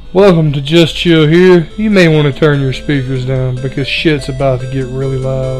Welcome to Just Chill here. You may want to turn your speakers down because shit's about to get really loud.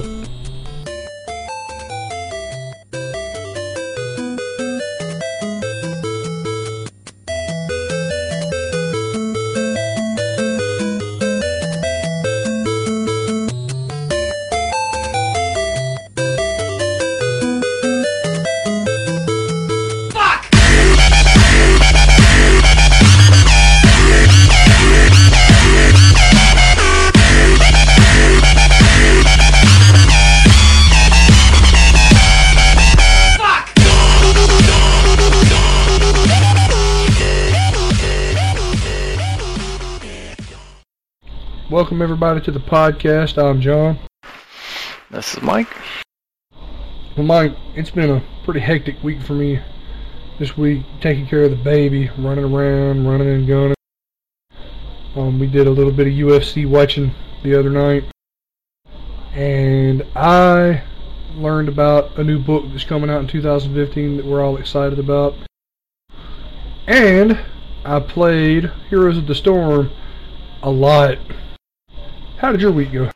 Welcome everybody to the podcast. I'm John. This is Mike. Well, Mike, it's been a pretty hectic week for me this week, taking care of the baby, running around, running and gunning. We did a little bit of UFC watching the other night, and I learned about a new book that's coming out in 2015 that we're all excited about. And I played Heroes of the Storm a lot. How did your week go?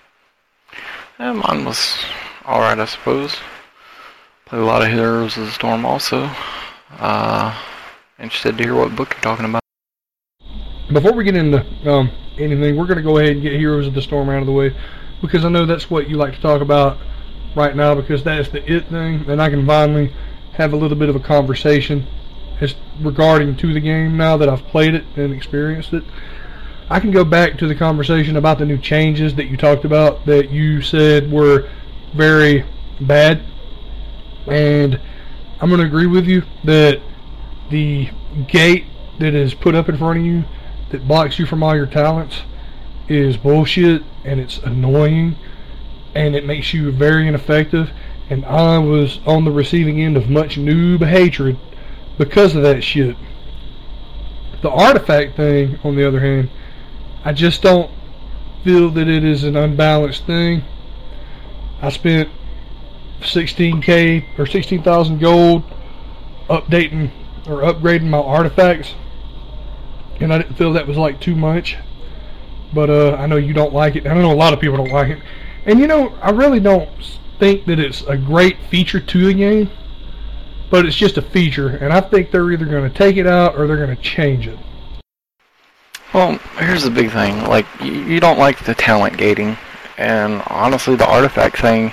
Mine was alright, I suppose. Played a lot of Heroes of the Storm also. Interested to hear what book you're talking about. Before we get into anything, we're going to go ahead and get Heroes of the Storm out of the way, because I know that's what you like to talk about right now, because that's the it thing, and I can finally have a little bit of a conversation regarding to the game now that I've played it and experienced it. I can go back to the conversation about the new changes that you talked about that you said were very bad, and I'm going to agree with you that the gate that is put up in front of you that blocks you from all your talents is bullshit, and it's annoying, and it makes you very ineffective, and I was on the receiving end of much noob hatred because of that shit. The artifact thing, on the other hand, I just don't feel that it is an unbalanced thing. I spent 16k or 16,000 gold updating or upgrading my artifacts, and I didn't feel that was like too much. But I know you don't like it, and I know a lot of people don't like it. And you know, I really don't think that it's a great feature to the game, but it's just a feature, and I think they're either going to take it out or they're going to change it. Well, here's the big thing. Like, you don't like the talent gating, and honestly, the artifact thing,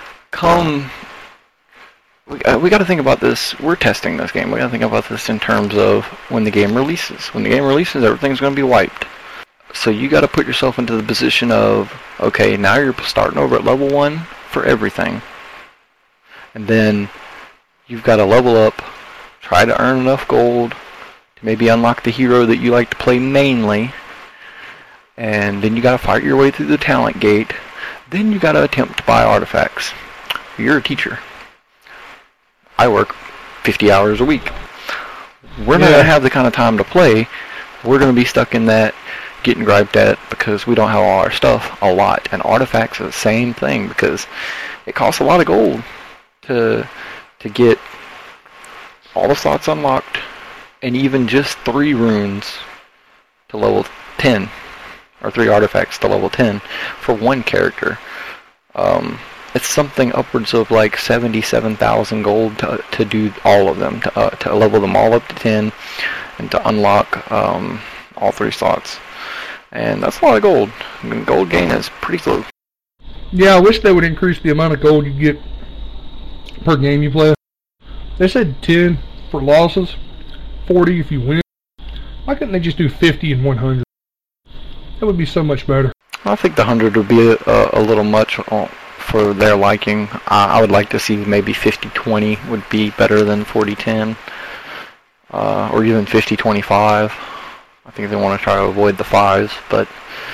we got to think about this. We're testing this game. We got to think about this in terms of when the game releases. When the game releases, everything's going to be wiped. So you got to put yourself into the position of, okay, now you're starting over at level 1 for everything. And then you've got to level up, try to earn enough gold to maybe unlock the hero that you like to play mainly, and then you gotta fight your way through the talent gate. Then you gotta attempt to buy artifacts. You're a teacher. I work 50 hours a week. We're not gonna have the kind of time to play. We're gonna be stuck in that getting griped at because we don't have all our stuff a lot. And artifacts are the same thing, because it costs a lot of gold to get all the slots unlocked, and even just 3 runes to level 10, or 3 artifacts to level 10 for one character. It's something upwards of like 77,000 gold to do all of them, to level them all up to 10, and to unlock all 3 slots. And that's a lot of gold. Gold gain is pretty slow. Yeah, I wish they would increase the amount of gold you get per game you play. They said 10 for losses, 40 if you win. Why couldn't they just do 50 and 100? That would be so much better. I think the 100 would be a little much for their liking. I would like to see maybe 50-20 would be better than 40-10, or even 50-25. I think they want to try to avoid the 5s, but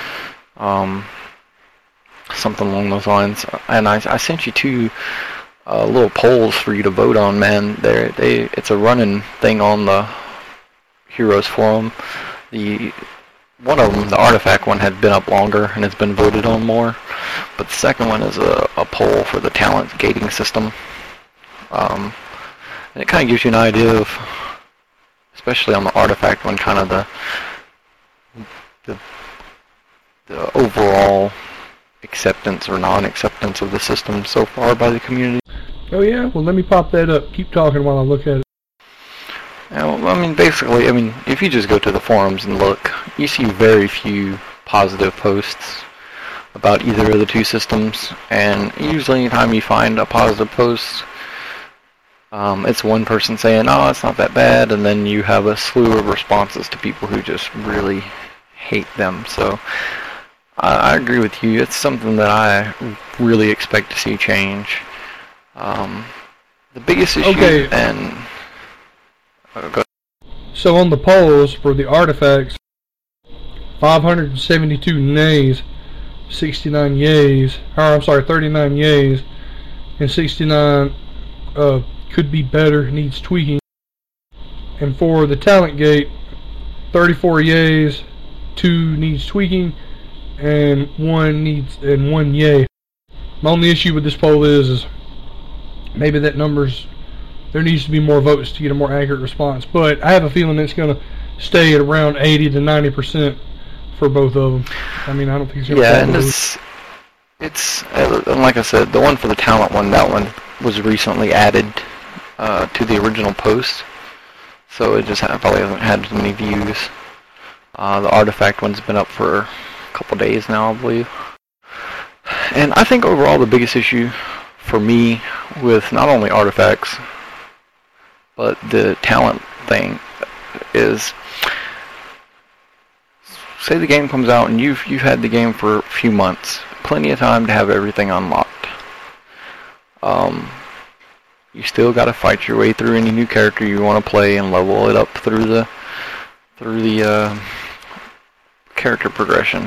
something along those lines. And I sent you 2 little polls for you to vote on, man. It's a running thing on the Heroes forum. One of them, the artifact one, had been up longer and has been voted on more, but the second one is a poll for the talent gating system. And it kind of gives you an idea of, especially on the artifact one, kind of the overall acceptance or non-acceptance of the system so far by the community. Oh yeah? Well, let me pop that up. Keep talking while I look at it. Well, I mean, basically, if you just go to the forums and look, you see very few positive posts about either of the two systems, and usually anytime you find a positive post, it's one person saying, oh, it's not that bad, and then you have a slew of responses to people who just really hate them. So I agree with you. It's something that I really expect to see change. The biggest issue, okay. and... So on the polls for the artifacts, 572 nays, 69 yays, 39 yays, and 69 could be better, needs tweaking. And for the talent gate, 34 yays, 2 needs tweaking, and 1 yay. My only issue with this poll is maybe that there needs to be more votes to get a more accurate response. But I have a feeling it's going to stay at around 80 to 90% for both of them. I mean, I don't think it's going to. Yeah, and it's like I said, the one for the talent one, that one was recently added to the original post, so it just probably hasn't had as many views. The artifact one's been up for a couple days now, I believe. And I think overall the biggest issue for me with not only artifacts but the talent thing is, say the game comes out and you've had the game for a few months, plenty of time to have everything unlocked. You still got to fight your way through any new character you want to play and level it up through the character progression.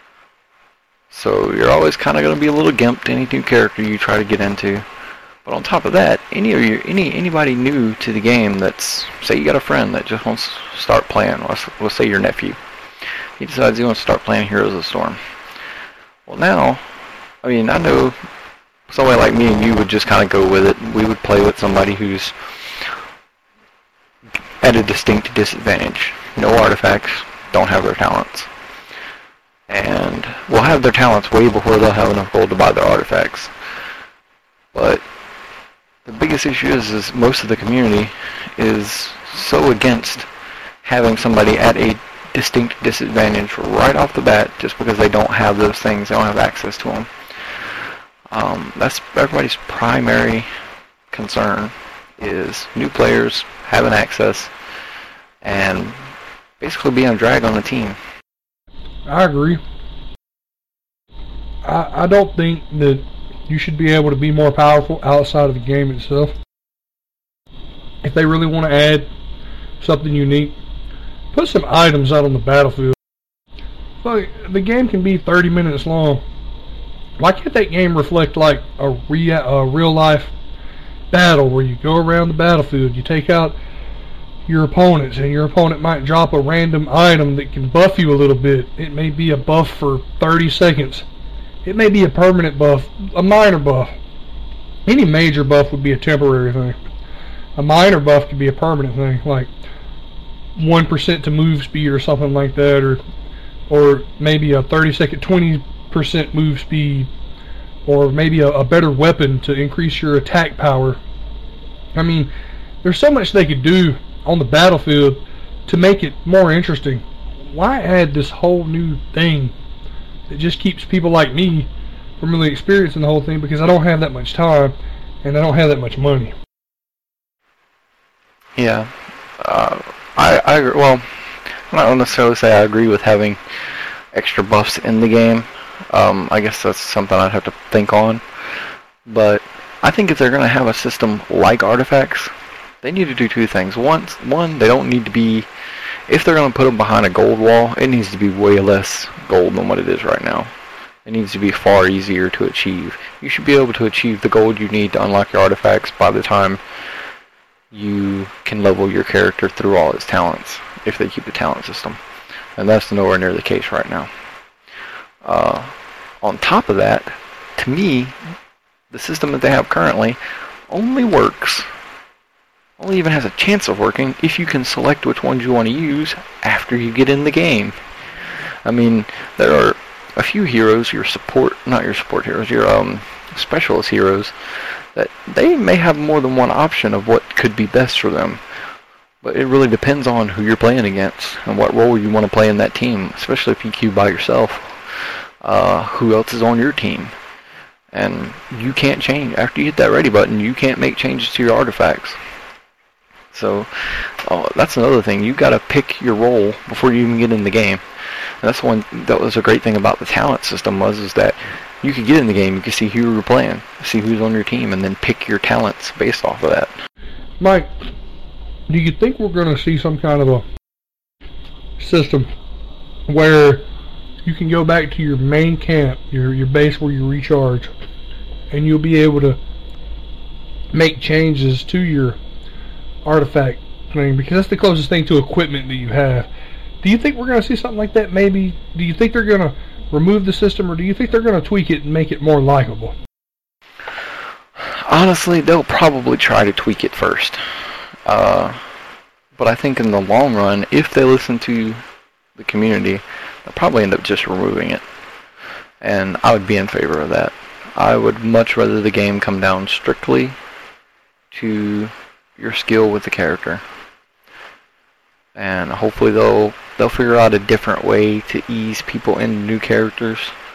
So you're always kind of going to be a little gimped any new character you try to get into. But on top of that, anybody new to the game that's, say you got a friend that just wants to start playing, let's say your nephew, he decides he wants to start playing Heroes of the Storm. Well now, I mean, I know somebody like me and you would just kind of go with it. We would play with somebody who's at a distinct disadvantage. No artifacts, don't have their talents. And we'll have their talents way before they'll have enough gold to buy their artifacts. But the biggest issue is most of the community is so against having somebody at a distinct disadvantage right off the bat just because they don't have those things, they don't have access to them. That's everybody's primary concern, is new players having access and basically being a drag on the team. I agree. I don't think that you should be able to be more powerful outside of the game itself. If they really want to add something unique, put some items out on the battlefield. Like, the game can be 30 minutes long. Why can't that game reflect like a real life battle where you go around the battlefield, you take out your opponents, and your opponent might drop a random item that can buff you a little bit. It may be a buff for 30 seconds. It may be a permanent buff, a minor buff. Any major buff would be a temporary thing. A minor buff could be a permanent thing, like 1% to move speed or something like that, or maybe a 30-second 20% move speed, or maybe a better weapon to increase your attack power. I mean, there's so much they could do on the battlefield to make it more interesting. Why add this whole new thing that just keeps people like me from really experiencing the whole thing, because I don't have that much time and I don't have that much money? Yeah, I agree. Well, I'm not necessarily say I agree with having extra buffs in the game. I guess that's something I'd have to think on. But I think if they're going to have a system like artifacts, they need to do two things. One, they don't need to be, if they're going to put them behind a gold wall, it needs to be way less gold than what it is right now. It needs to be far easier to achieve. You should be able to achieve the gold you need to unlock your artifacts by the time you can level your character through all its talents, if they keep the talent system. And that's nowhere near the case right now. On top of that, to me, the system that they have currently only even has a chance of working if you can select which ones you want to use after you get in the game. I mean, there are a few heroes, not your support heroes, your specialist heroes, that they may have more than one option of what could be best for them. But it really depends on who you're playing against and what role you want to play in that team, especially if you queue by yourself. Who else is on your team? And you can't change. After you hit that ready button, you can't make changes to your artifacts. So that's another thing. You got to pick your role before you even get in the game. And that's one that was a great thing about the talent system is that you could get in the game, you could see who you're playing, see who's on your team, and then pick your talents based off of that. Mike, do you think we're going to see some kind of a system where you can go back to your main camp, your base where you recharge, and you'll be able to make changes to your artifact thing, because that's the closest thing to equipment that you have? Do you think we're going to see something like that maybe? Do you think they're going to remove the system, or do you think they're going to tweak it and make it more likable? Honestly, they'll probably try to tweak it first. But I think in the long run, if they listen to the community, they'll probably end up just removing it. And I would be in favor of that. I would much rather the game come down strictly to your skill with the character. And hopefully they'll figure out a different way to ease people into new characters.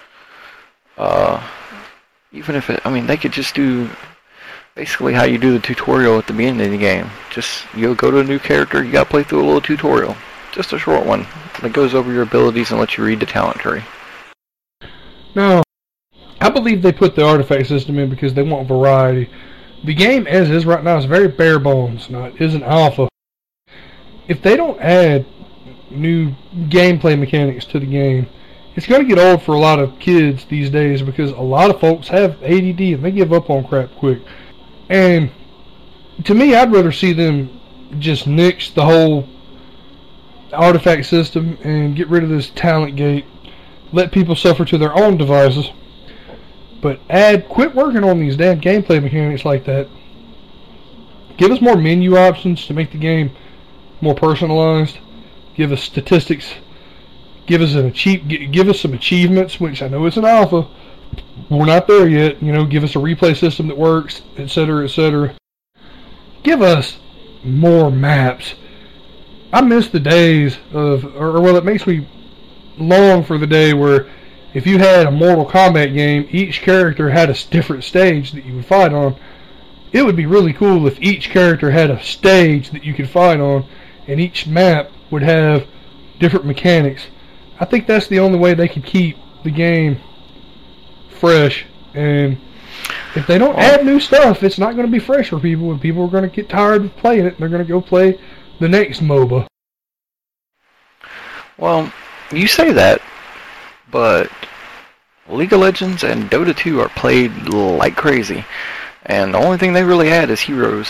Even if they could just do basically how you do the tutorial at the beginning of the game. Just, you'll go to a new character, you gotta play through a little tutorial. Just a short one that goes over your abilities and lets you read the talent tree. No, I believe they put the artifact system in because they want variety. The game as is right now is very bare bones. Now, it is an alpha. If they don't add new gameplay mechanics to the game, it's going to get old for a lot of kids these days, because a lot of folks have ADD and they give up on crap quick. And to me, I'd rather see them just nix the whole artifact system and get rid of this talent gate. Let people suffer to their own devices. But quit working on these damn gameplay mechanics like that. Give us more menu options to make the game more personalized. Give us statistics. Give us some achievements, which I know it's an alpha. We're not there yet. Give us a replay system that works, etc., etc. Give us more maps. I miss the days it makes me long for the day where if you had a Mortal Kombat game, each character had a different stage that you would fight on. It would be really cool if each character had a stage that you could fight on, and each map would have different mechanics. I think that's the only way they could keep the game fresh. And if they don't add new stuff, it's not going to be fresh for people, and people are going to get tired of playing it, and they're going to go play the next MOBA. Well, you say that, but League of Legends and Dota 2 are played like crazy, and the only thing they really add is heroes.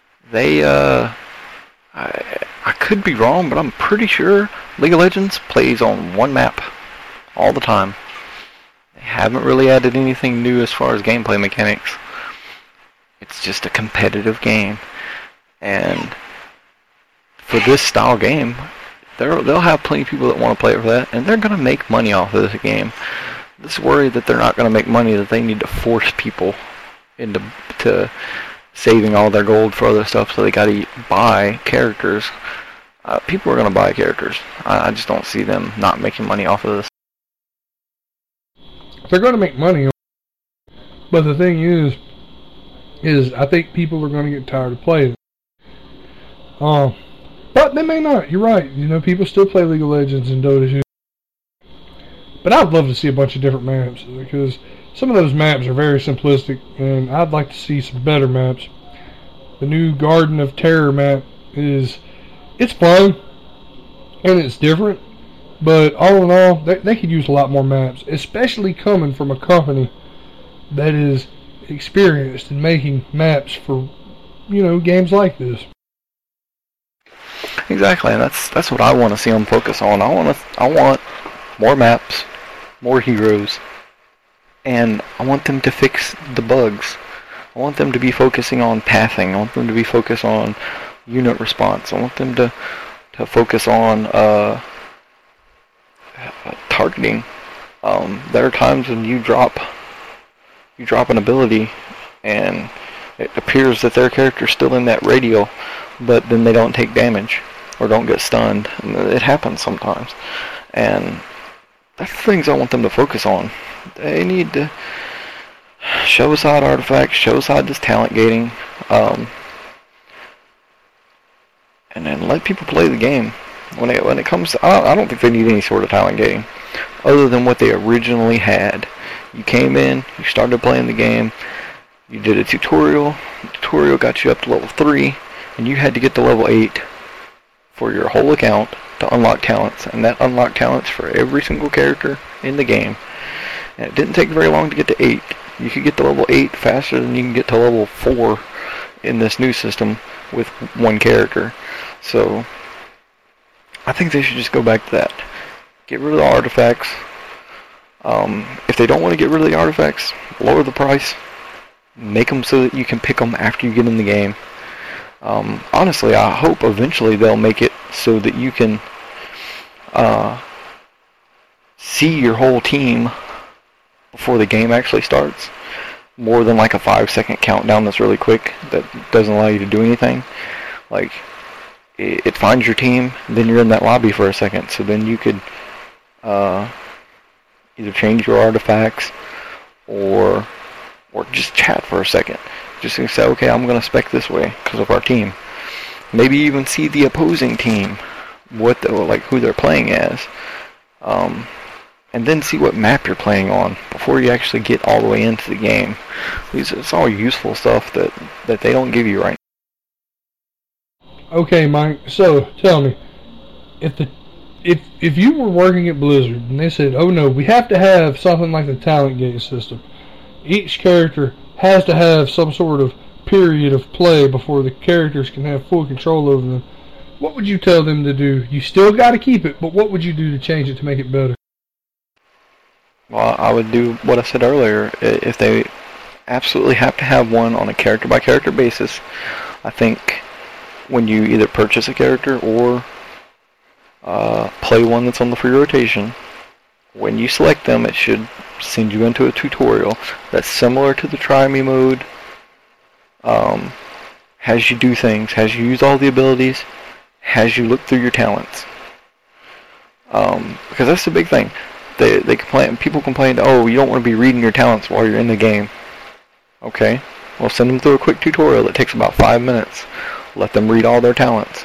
I could be wrong, but I'm pretty sure League of Legends plays on one map all the time. They haven't really added anything new as far as gameplay mechanics. It's just a competitive game, and for this style game, they'll have plenty of people that want to play it for that, and they're going to make money off of this game. This worry that they're not going to make money, that they need to force people into saving all their gold for other stuff, so they got to buy characters. People are going to buy characters. I just don't see them not making money off of this. They're going to make money, but the thing is I think people are going to get tired of playing it. But they may not. You're right. People still play League of Legends and Dota 2. But I'd love to see a bunch of different maps, because some of those maps are very simplistic, and I'd like to see some better maps. The new Garden of Terror map it's fun, and it's different, but all in all, they could use a lot more maps, especially coming from a company that is experienced in making maps for, games like this. Exactly, and that's what I want to see them focus on. I want more maps, more heroes, and I want them to fix the bugs. I want them to be focusing on pathing. I want them to be focused on unit response. I want them to focus on targeting. There are times when you drop an ability, and it appears that their character's still in that radial, but then they don't take damage or don't get stunned. And it happens sometimes, and that's the things I want them to focus on. They need to show aside artifacts, show aside this talent gating, and then let people play the game. When it comes to, I don't think they need any sort of talent gating, other than what they originally had. You came in, you started playing the game, you did a tutorial, the tutorial got you up to level 3, and you had to get to level 8 for your whole account to unlock talents, and that unlocked talents for every single character in the game. And it didn't take very long to get to 8. You could get to level 8 faster than you can get to level 4 in this new system with one character. So I think they should just go back to that. Get rid of the artifacts. If they don't want to get rid of the artifacts, lower the price. Make them so that you can pick them after you get in the game. Honestly, I hope eventually they'll make it so that you can see your whole team before the game actually starts. More than like a 5-second countdown that's really quick that doesn't allow you to do anything. Like, it finds your team, then you're in that lobby for a second, so then you could either change your artifacts or just chat for a second. Just say, okay, I'm going to spec this way because of our team. Maybe even see the opposing team, who they're playing as, and then see what map you're playing on before you actually get all the way into the game. It's all useful stuff that they don't give you right now. Okay, Mike. So tell me, if you were working at Blizzard and they said, "Oh no, we have to have something like the talent gate system. Each character has to have some sort of period of play before the characters can have full control over them," what would you tell them to do? You still got to keep it, but what would you do to change it to make it better? Well, I would do what I said earlier. If they absolutely have to have one on a character-by-character basis, I think when you either purchase a character or play one that's on the free rotation, when you select them, it should send you into a tutorial that's similar to the Try Me mode. Has you do things, has you use all the abilities, has you look through your talents. Because that's the big thing. People complain, oh, you don't want to be reading your talents while you're in the game. Okay, well, send them through a quick tutorial that takes about 5 minutes. Let them read all their talents.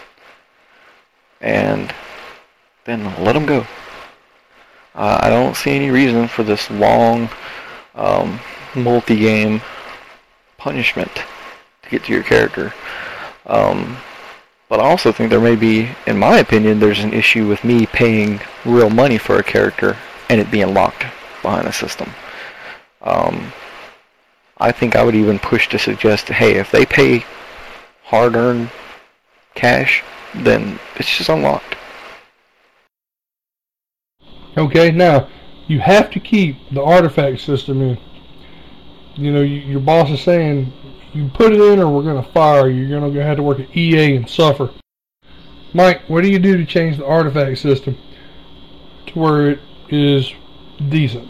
And then let them go. I don't see any reason for this long multi-game punishment to get to your character. But I also think there may be, in my opinion, there's an issue with me paying real money for a character and it being locked behind a system. I think I would even push to suggest, hey, if they pay hard-earned cash, then it's just unlocked. Okay, now, you have to keep the artifact system in. You know, your boss is saying, you put it in or we're going to fire you. You're going to have to work at EA and suffer. Mike, what do you do to change the artifact system to where it is decent?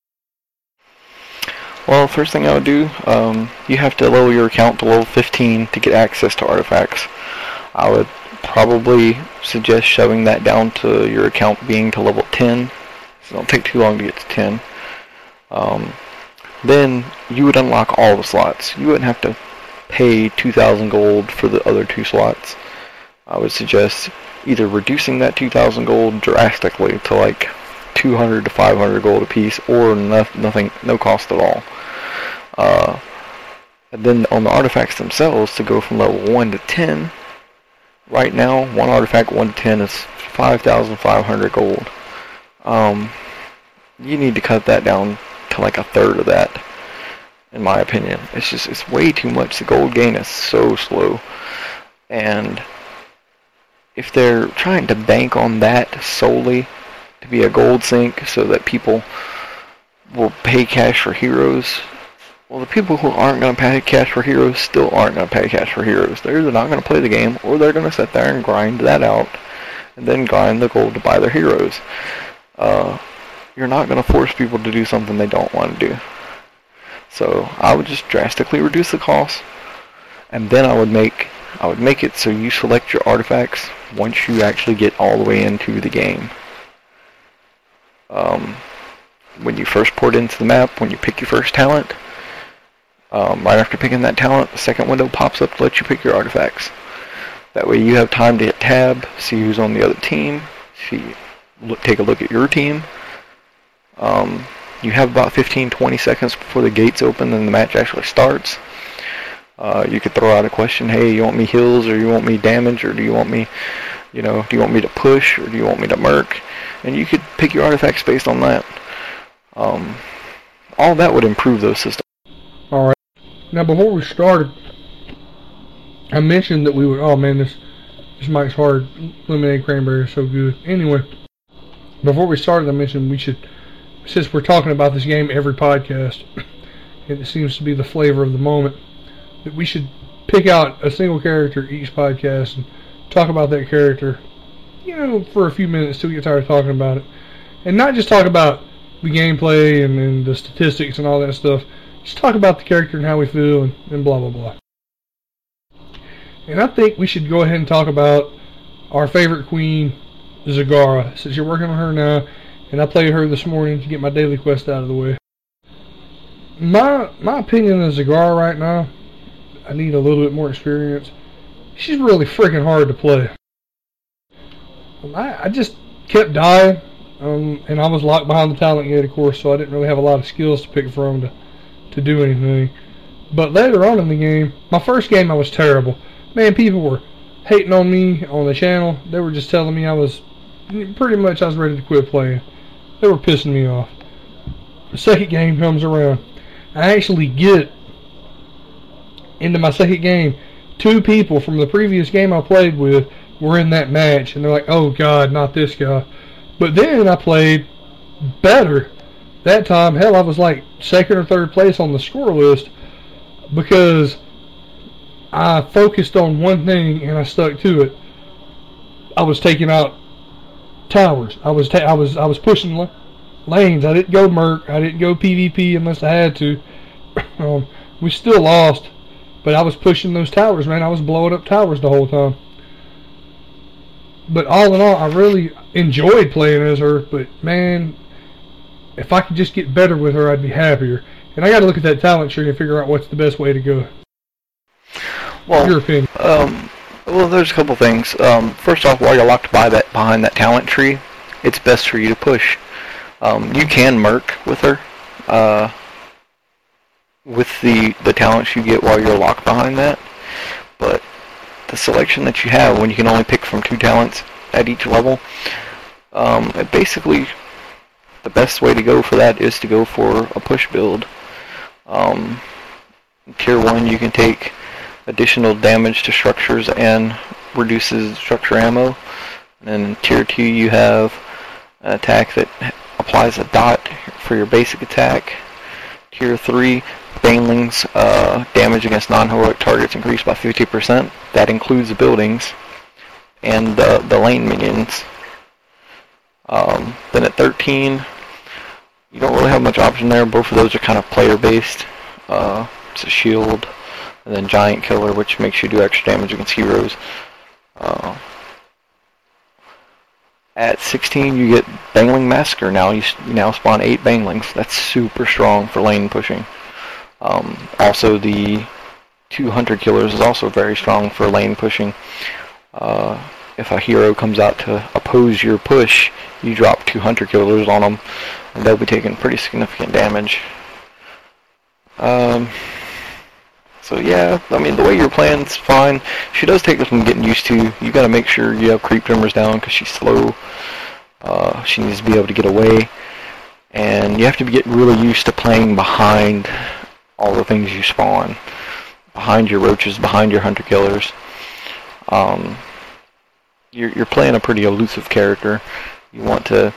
Well, first thing I would do, you have to level your account to level 15 to get access to artifacts. I would probably suggest shoving that down to your account being to level 10. So it'll take too long to get to 10. Then you would unlock all the slots. You wouldn't have to pay 2,000 gold for the other 2 slots. I would suggest either reducing that 2,000 gold drastically to like 200 to 500 gold a piece, or nothing, no cost at all. And then on the artifacts themselves, to go from level 1 to 10, right now, one artifact 1 to 10 is 5,500 gold. You need to cut that down to like a third of that, in my opinion. It's way too much. The gold gain is so slow. And if they're trying to bank on that solely to be a gold sink so that people will pay cash for heroes, well, the people who aren't going to pay cash for heroes still aren't going to pay cash for heroes. They're either not going to play the game, or they're going to sit there and grind that out and then grind the gold to buy their heroes. you're not going to force people to do something they don't want to do. So I would just drastically reduce the cost, and then I would make it so you select your artifacts once you actually get all the way into the game. When you first port into the map, when you pick your first talent, right after picking that talent, the second window pops up to let you pick your artifacts. That way you have time to hit tab, see who's on the other team, take a look at your team. You have about 15-20 seconds before the gates open and the match actually starts. You could throw out a question, hey, you want me heals, or you want me damage, or do you want me to push, or do you want me to merc? And you could pick your artifacts based on that. All that would improve those systems. Alright. Now, before we started, I mentioned that we would, oh man, this Mike's Hard lemonade cranberry is so good. Anyway, before we started, I mentioned we should, since we're talking about this game every podcast, and it seems to be the flavor of the moment, that we should pick out a single character each podcast and talk about that character, for a few minutes till we get tired of talking about it. And not just talk about the gameplay and the statistics and all that stuff. Just talk about the character and how we feel and blah, blah, blah. And I think we should go ahead and talk about our favorite queen, Zagara, since you're working on her now, and I played her this morning to get my daily quest out of the way. My opinion of Zagara right now, I need a little bit more experience. She's really freaking hard to play. I just kept dying, and I was locked behind the talent gate, of course, so I didn't really have a lot of skills to pick from to do anything. But later on in the game, my first game I was terrible. Man, people were hating on me on the channel. They were just telling me I was ready to quit playing. They were pissing me off. The second game comes around. I actually get into my second game. 2 people from the previous game I played with were in that match, and they're like, oh god, not this guy. But then I played better. That time, hell, I was like 2nd or 3rd place on the score list because I focused on one thing and I stuck to it. I was taking out towers. I was pushing lanes. I didn't go merc. I didn't go PvP unless I had to. We still lost, but I was pushing those towers, man. I was blowing up towers the whole time. But all in all, I really enjoyed playing as her, but man, if I could just get better with her, I'd be happier. And I got to look at that talent tree and figure out what's the best way to go. Well, your opinion? Well, there's a couple things. First off, while you're locked behind that talent tree, it's best for you to push. You can merc with her, with the talents you get while you're locked behind that, but the selection that you have when you can only pick from 2 talents at each level, basically the best way to go for that is to go for a push build. Tier 1 you can take additional damage to structures and reduces structure ammo, and then in Tier 2 you have an attack that applies a dot for your basic attack. Tier 3, Baneling's damage against non-heroic targets increased by 50%. That includes the buildings and the lane minions. Then at 13, you don't really have much option there. Both of those are kind of player-based. It's a shield, and then Giant Killer, which makes you do extra damage against heroes. At 16, you get Bangling Massacre. Now you now spawn 8 Banglings. That's super strong for lane pushing. Also, the 2 Hunter Killers is also very strong for lane pushing. If a hero comes out to oppose your push, you drop 2 Hunter Killers on them, and they'll be taking pretty significant damage. So yeah, I mean, the way you're playing is fine. She does take some getting used to. You gotta make sure you have creep numbers down because she's slow. She needs to be able to get away, and you have to get really used to playing behind all the things you spawn, behind your roaches, behind your hunter killers. You're playing a pretty elusive character. You want to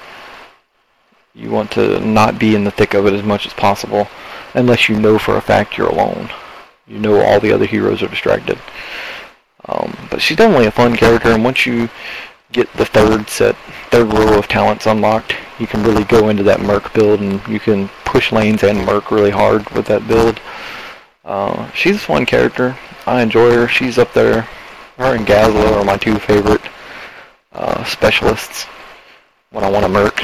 not be in the thick of it as much as possible, unless you know for a fact you're alone. You know all the other heroes are distracted. But she's definitely a fun character, and once you get the third row of talents unlocked, You can really go into that Merc build, and you can push lanes and Merc really hard with that build. She's a fun character. I enjoy her. She's up there. Her and Gazlo are my two favorite specialists when I want to Merc.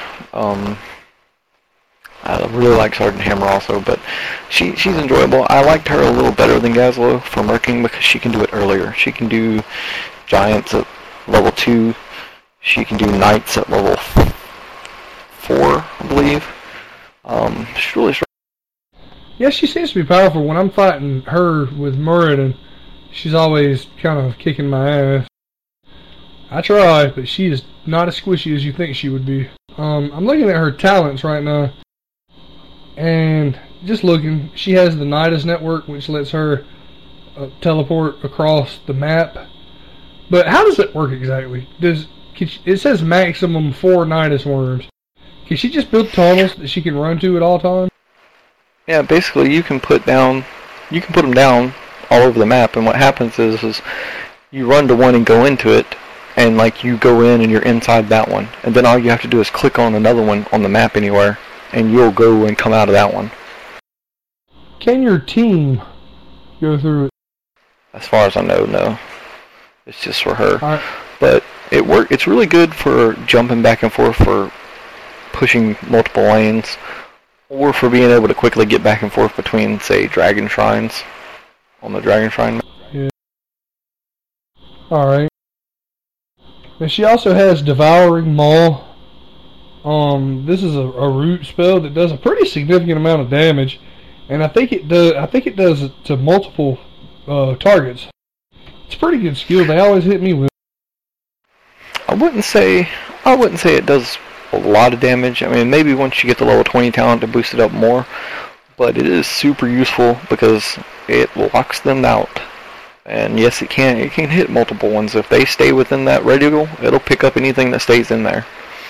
I really like Sergeant Hammer also, but she's enjoyable. I liked her a little better than Gazlo for Mercing because she can do it earlier. She can do Giants at level 2. She can do Knights at level 4, I believe. She's really strong. Yeah, she seems to be powerful. When I'm fighting her with Muradin, she's always kind of kicking my ass. I try, but she is not as squishy as you think she would be. I'm looking at her talents right now, and just looking, she has the Nidus network, which lets her teleport across the map. But how does it work exactly? It says maximum 4 Nidus worms. Can she just build tunnels that she can run to at all times? Yeah, basically you can put them down all over the map, and what happens is you run to one and go into it, and like you go in and you're inside that one, and then all you have to do is click on another one on the map anywhere, and you'll go and come out of that one. Can your team go through it? As far as I know, no. It's just for her. Right. But it's really good for jumping back and forth, for pushing multiple lanes, or for being able to quickly get back and forth between, say, Dragon Shrines on the Dragon Shrine map. Yeah. Alright. And she also has Devouring Maw. This is a root spell that does a pretty significant amount of damage, and I think it does it to multiple targets. It's a pretty good skill. They always hit me with. I wouldn't say it does a lot of damage. I mean, maybe once you get the level 20 talent to boost it up more, but it is super useful because it locks them out. And yes, it can hit multiple ones. If they stay within that reticle, it'll pick up anything that stays in there.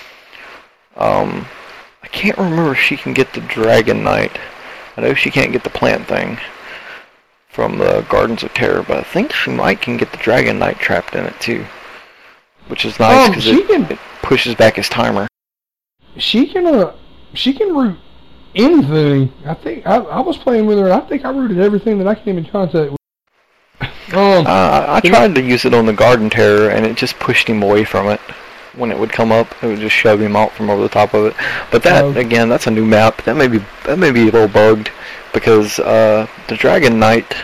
I can't remember if she can get the Dragon Knight. I know she can't get the plant thing from the Gardens of Terror, but I think she can get the Dragon Knight trapped in it too, which is nice because it pushes back his timer. She can root anything. I think I was playing with her, and I think I rooted everything that I came in contact with. I tried to use it on the Garden Terror, and it just pushed him away from it. When it would come up, it would just shove him out from over the top of it. But that, again, that's a new map. That may be a little bugged, because the Dragon Knight,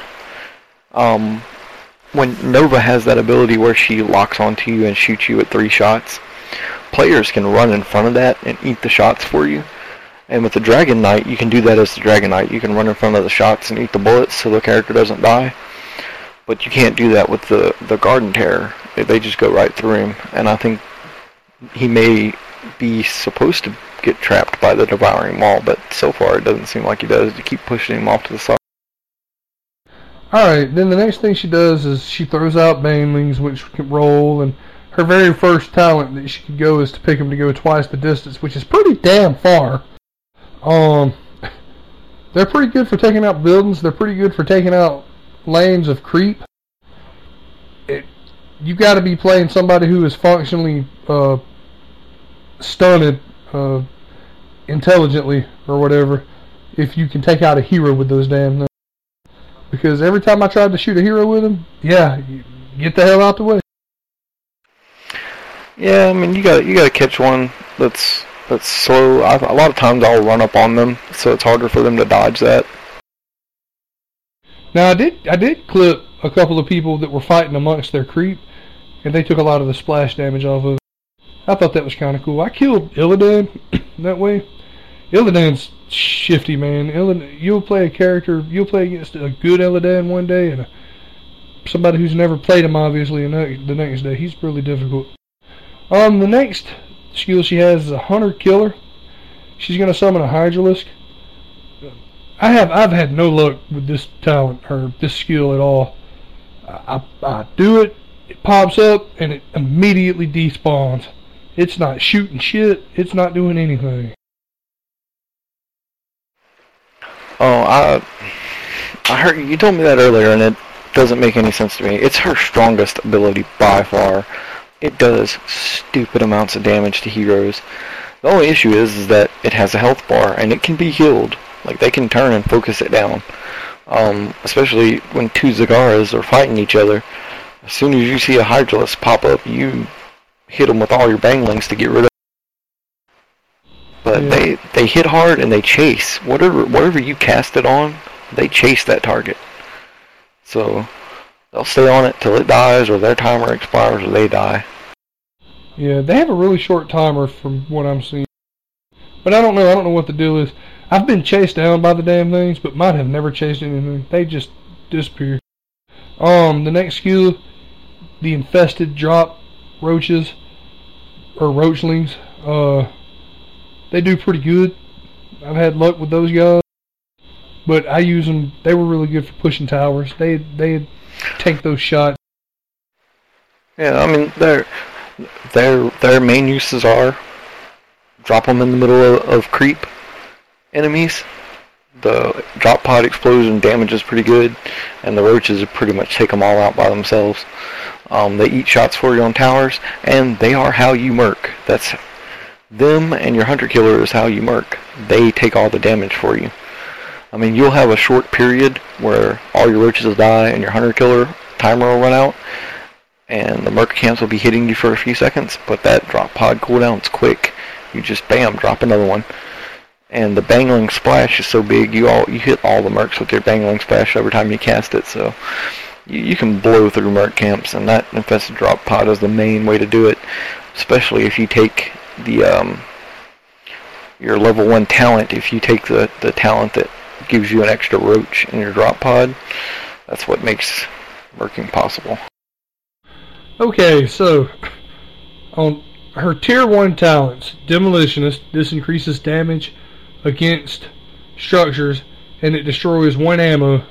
when Nova has that ability where she locks onto you and shoots you at 3 shots, players can run in front of that and eat the shots for you. And with the Dragon Knight, you can do that as the Dragon Knight. You can run in front of the shots and eat the bullets so the character doesn't die. But you can't do that with the Garden Terror. They just go right through him. And I think he may be supposed to get trapped by the Devouring Maw, but so far it doesn't seem like he does. You keep pushing him off to the side. Alright, then the next thing she does is she throws out Banelings, which can roll, and her very first talent that she can go is to pick them to go twice the distance, which is pretty damn far. They're pretty good for taking out buildings. They're pretty good for taking out lanes of creep. You got to be playing somebody who is functionally stunted intelligently or whatever if you can take out a hero with those damn things. Because every time I tried to shoot a hero with them, you get the hell out the way. Yeah, I mean you got to catch one that's slow. A lot of times I'll run up on them, so it's harder for them to dodge that. Now I did clip a couple of people that were fighting amongst their creep, and they took a lot of the splash damage off of it. I thought that was kind of cool. I killed Illidan that way. Illidan's shifty, man. You'll play against a good Illidan one day, and somebody who's never played him, obviously, the next day. He's really difficult. The next skill she has is a Hunter-Killer. She's going to summon a Hydralisk. I've had no luck with this talent, or this skill at all. I do it, it pops up, and it immediately despawns. It's not shooting shit, it's not doing anything. Oh, I heard you told me that earlier, and it doesn't make any sense to me. It's her strongest ability by far. It does stupid amounts of damage to heroes. The only issue is that it has a health bar, and it can be healed. Like, they can turn and focus it down. Especially when two Zagaras are fighting each other. As soon as you see a Hydralisk pop up, you hit them with all your banglings to get rid of it. But they hit hard and they chase. Whatever you cast it on, they chase that target. So they'll stay on it till it dies, or their timer expires, or they die. Yeah, they have a really short timer from what I'm seeing. But I don't know what the deal is. I've been chased down by the damn things, but mine have never chased anything. They just disappear. The next skill, the infested drop roaches, or roachlings. They do pretty good. I've had luck with those guys. But I use them, they were really good for pushing towers. They take those shots. Yeah, I mean, their main uses are drop them in the middle of creep enemies. The drop pod explosion damage is pretty good, and the roaches pretty much take them all out by themselves. They eat shots for you on towers, and they are how you merc. That's them, and your hunter killer is how you merc. They take all the damage for you. I mean, you'll have a short period where all your roaches will die and your hunter killer timer will run out, and the merc camps will be hitting you for a few seconds, but that drop pod cooldown's quick. You just bam, drop another one. And the Bangling Splash is so big, you hit all the mercs with your Bangling Splash every time you cast it, so you can blow through merc camps, and that infested drop pod is the main way to do it, especially if you take the your level 1 talent. If you take the talent that gives you an extra roach in your drop pod, that's what makes merking possible. Okay, so on her tier 1 talents, Demolitionist, this increases damage against structures, and it destroys 1 ammo.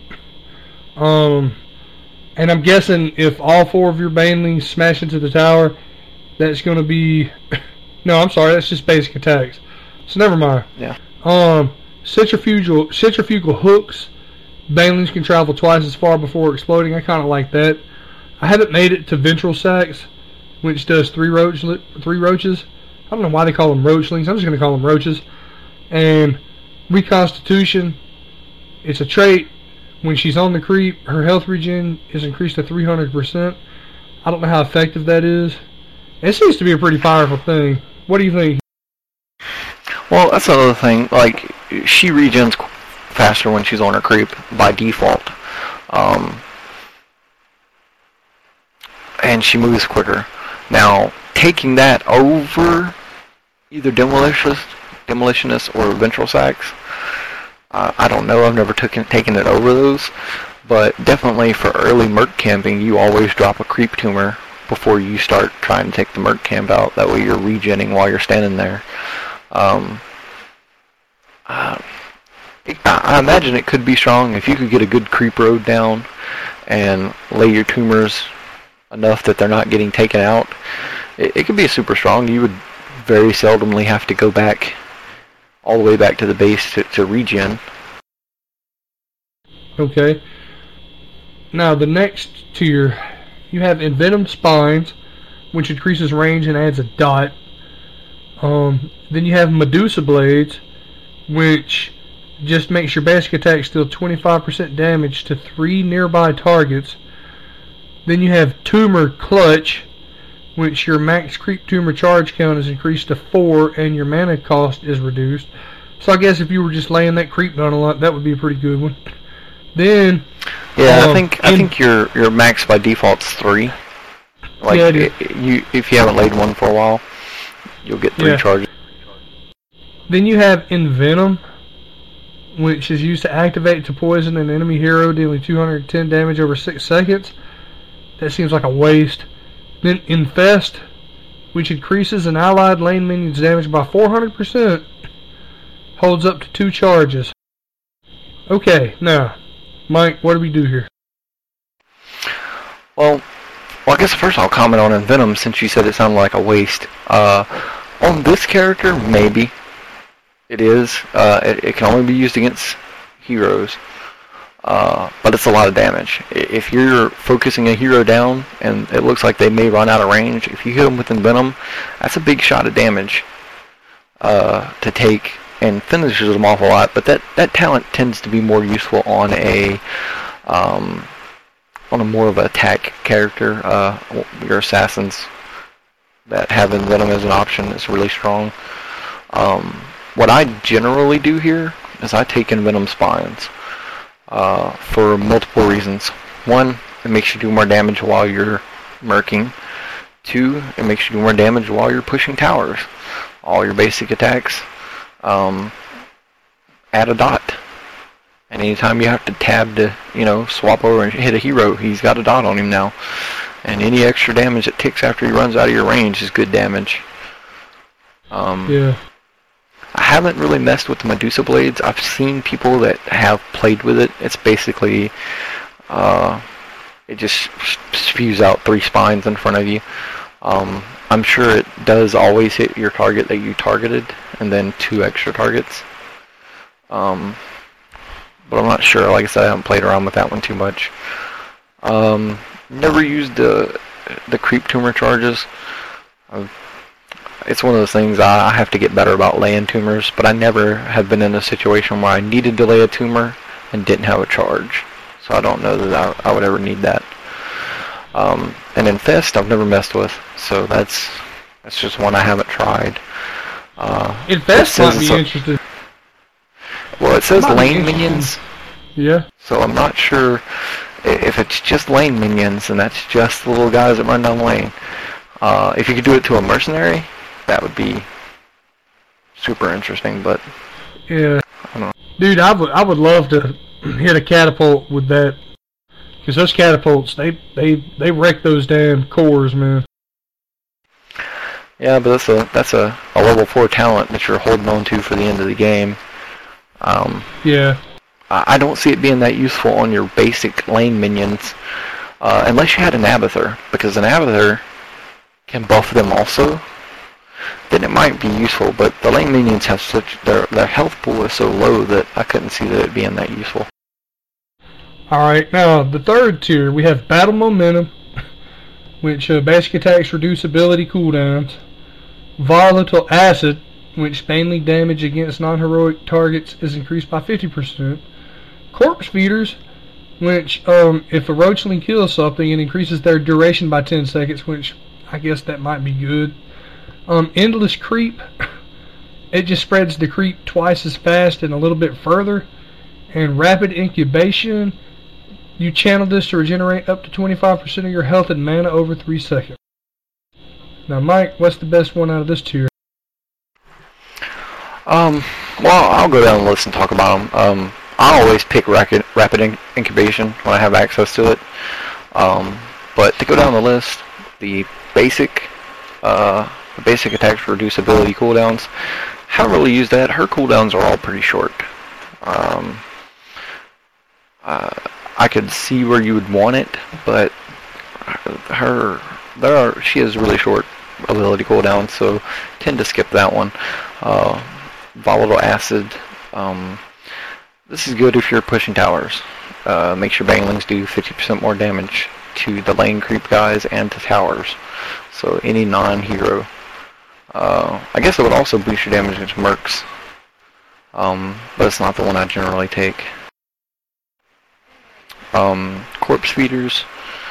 And I'm guessing if all 4 of your banelings smash into the tower, that's going to be... No, I'm sorry, that's just basic attacks. So never mind. Yeah. Centrifugal hooks. Banelings can travel twice as far before exploding. I kind of like that. I haven't made it to Ventral Sacs, which does 3 roaches. I don't know why they call them roachlings. I'm just going to call them roaches. And Reconstitution, it's a trait. When she's on the creep, her health regen is increased to 300%. I don't know how effective that is. It seems to be a pretty powerful thing. What do you think? Well, that's another thing. Like, she regens faster when she's on her creep by default. And she moves quicker. Now, taking that over either Demolitionist or Ventral Sacs, I don't know. I've never taken it over those. But definitely for early merc camping, you always drop a creep tumor before you start trying to take the merc camp out. That way you're regenning while you're standing there. I imagine it could be strong if you could get a good creep road down and lay your tumors enough that they're not getting taken out. It could be super strong. You would very seldomly have to go back all the way back to the base to regen. Okay. Now the next tier, you have Envenom Spines, which increases range and adds a dot. Then you have Medusa Blades, which just makes your basic attack deal 25% damage to 3 nearby targets. Then you have Tumor Clutch, which your max creep tumor charge count is increased to 4 and your mana cost is reduced. So I guess if you were just laying that creep down a lot, that would be a pretty good one. Then yeah, I think your max by default's 3. Like, yeah, if you haven't laid one for a while, you'll get 3 charges. Then you have Envenom, which is used to activate to poison an enemy hero, dealing 210 damage over 6 seconds. That seems like a waste. Then Infest, which increases an allied lane minion's damage by 400%, holds up to 2 charges. Okay, now, Mike, what do we do here? Well, I guess first I'll comment on Envenom, since you said it sounded like a waste. On this character, maybe it is. It can only be used against heroes, but it's a lot of damage. If you're focusing a hero down and it looks like they may run out of range, if you hit them with Envenom, that's a big shot of damage. to take and finishes them off a lot, but that talent tends to be more useful on a more of an attack character. Your assassins that have Venom as an option is really strong. What I generally do here is I take Venom Spines for multiple reasons. One, it makes you do more damage while you're merking. Two, it makes you do more damage while you're pushing towers. All your basic attacks add a dot. And anytime you have to tab to, swap over and hit a hero, he's got a dot on him now. And any extra damage that ticks after he runs out of your range is good damage. Yeah. I haven't really messed with the Medusa Blades. I've seen people that have played with it. It's basically, it just spews out 3 spines in front of you. I'm sure it does always hit your target that you targeted, and then 2 extra targets. But I'm not sure. Like I said, I haven't played around with that one too much. Never used the creep tumor charges. It's one of those things I have to get better about laying tumors, but I never have been in a situation where I needed to lay a tumor and didn't have a charge. So I don't know that I would ever need that. And Infest I've never messed with, so that's just one I haven't tried. Infest might be interesting. Well, it says lane minions. Yeah. So I'm not sure if it's just lane minions, and that's just the little guys that run down the lane. If you could do it to a mercenary, that would be super interesting, but yeah, I don't know. Dude, I would love to hit a catapult with that, because those catapults they wreck those damn cores, man. Yeah, but that's a level 4 talent that you're holding on to for the end of the game. Yeah. I don't see it being that useful on your basic lane minions, unless you had an Abathur, because an Abathur can buff them also. Then it might be useful, but the lane minions have their health pool is so low that I couldn't see that it being that useful. Alright, now the third tier, we have Battle Momentum, which basic attacks reduce ability cooldowns. Volatile Acid, which mainly damage against non-heroic targets is increased by 50%. Corpse Feeders, which if a roachling kills something, it increases their duration by 10 seconds, which I guess that might be good. Endless Creep, it just spreads the creep twice as fast and a little bit further. And Rapid Incubation, you channel this to regenerate up to 25% of your health and mana over 3 seconds. Now Mike, what's the best one out of this tier? Well, I'll go down the list and talk about them. I always pick Rapid Incubation when I have access to it. But to go down the list, the basic attacks reduce ability cooldowns. Haven't really used that. Her cooldowns are all pretty short. I could see where you would want it, but she has really short ability cooldowns, so tend to skip that one. Volatile Acid. This is good if you're pushing towers. Makes your banglings do 50% more damage to the lane creep guys and to towers. So any non-hero. I guess it would also boost your damage against mercs. But it's not the one I generally take. Corpse Feeders.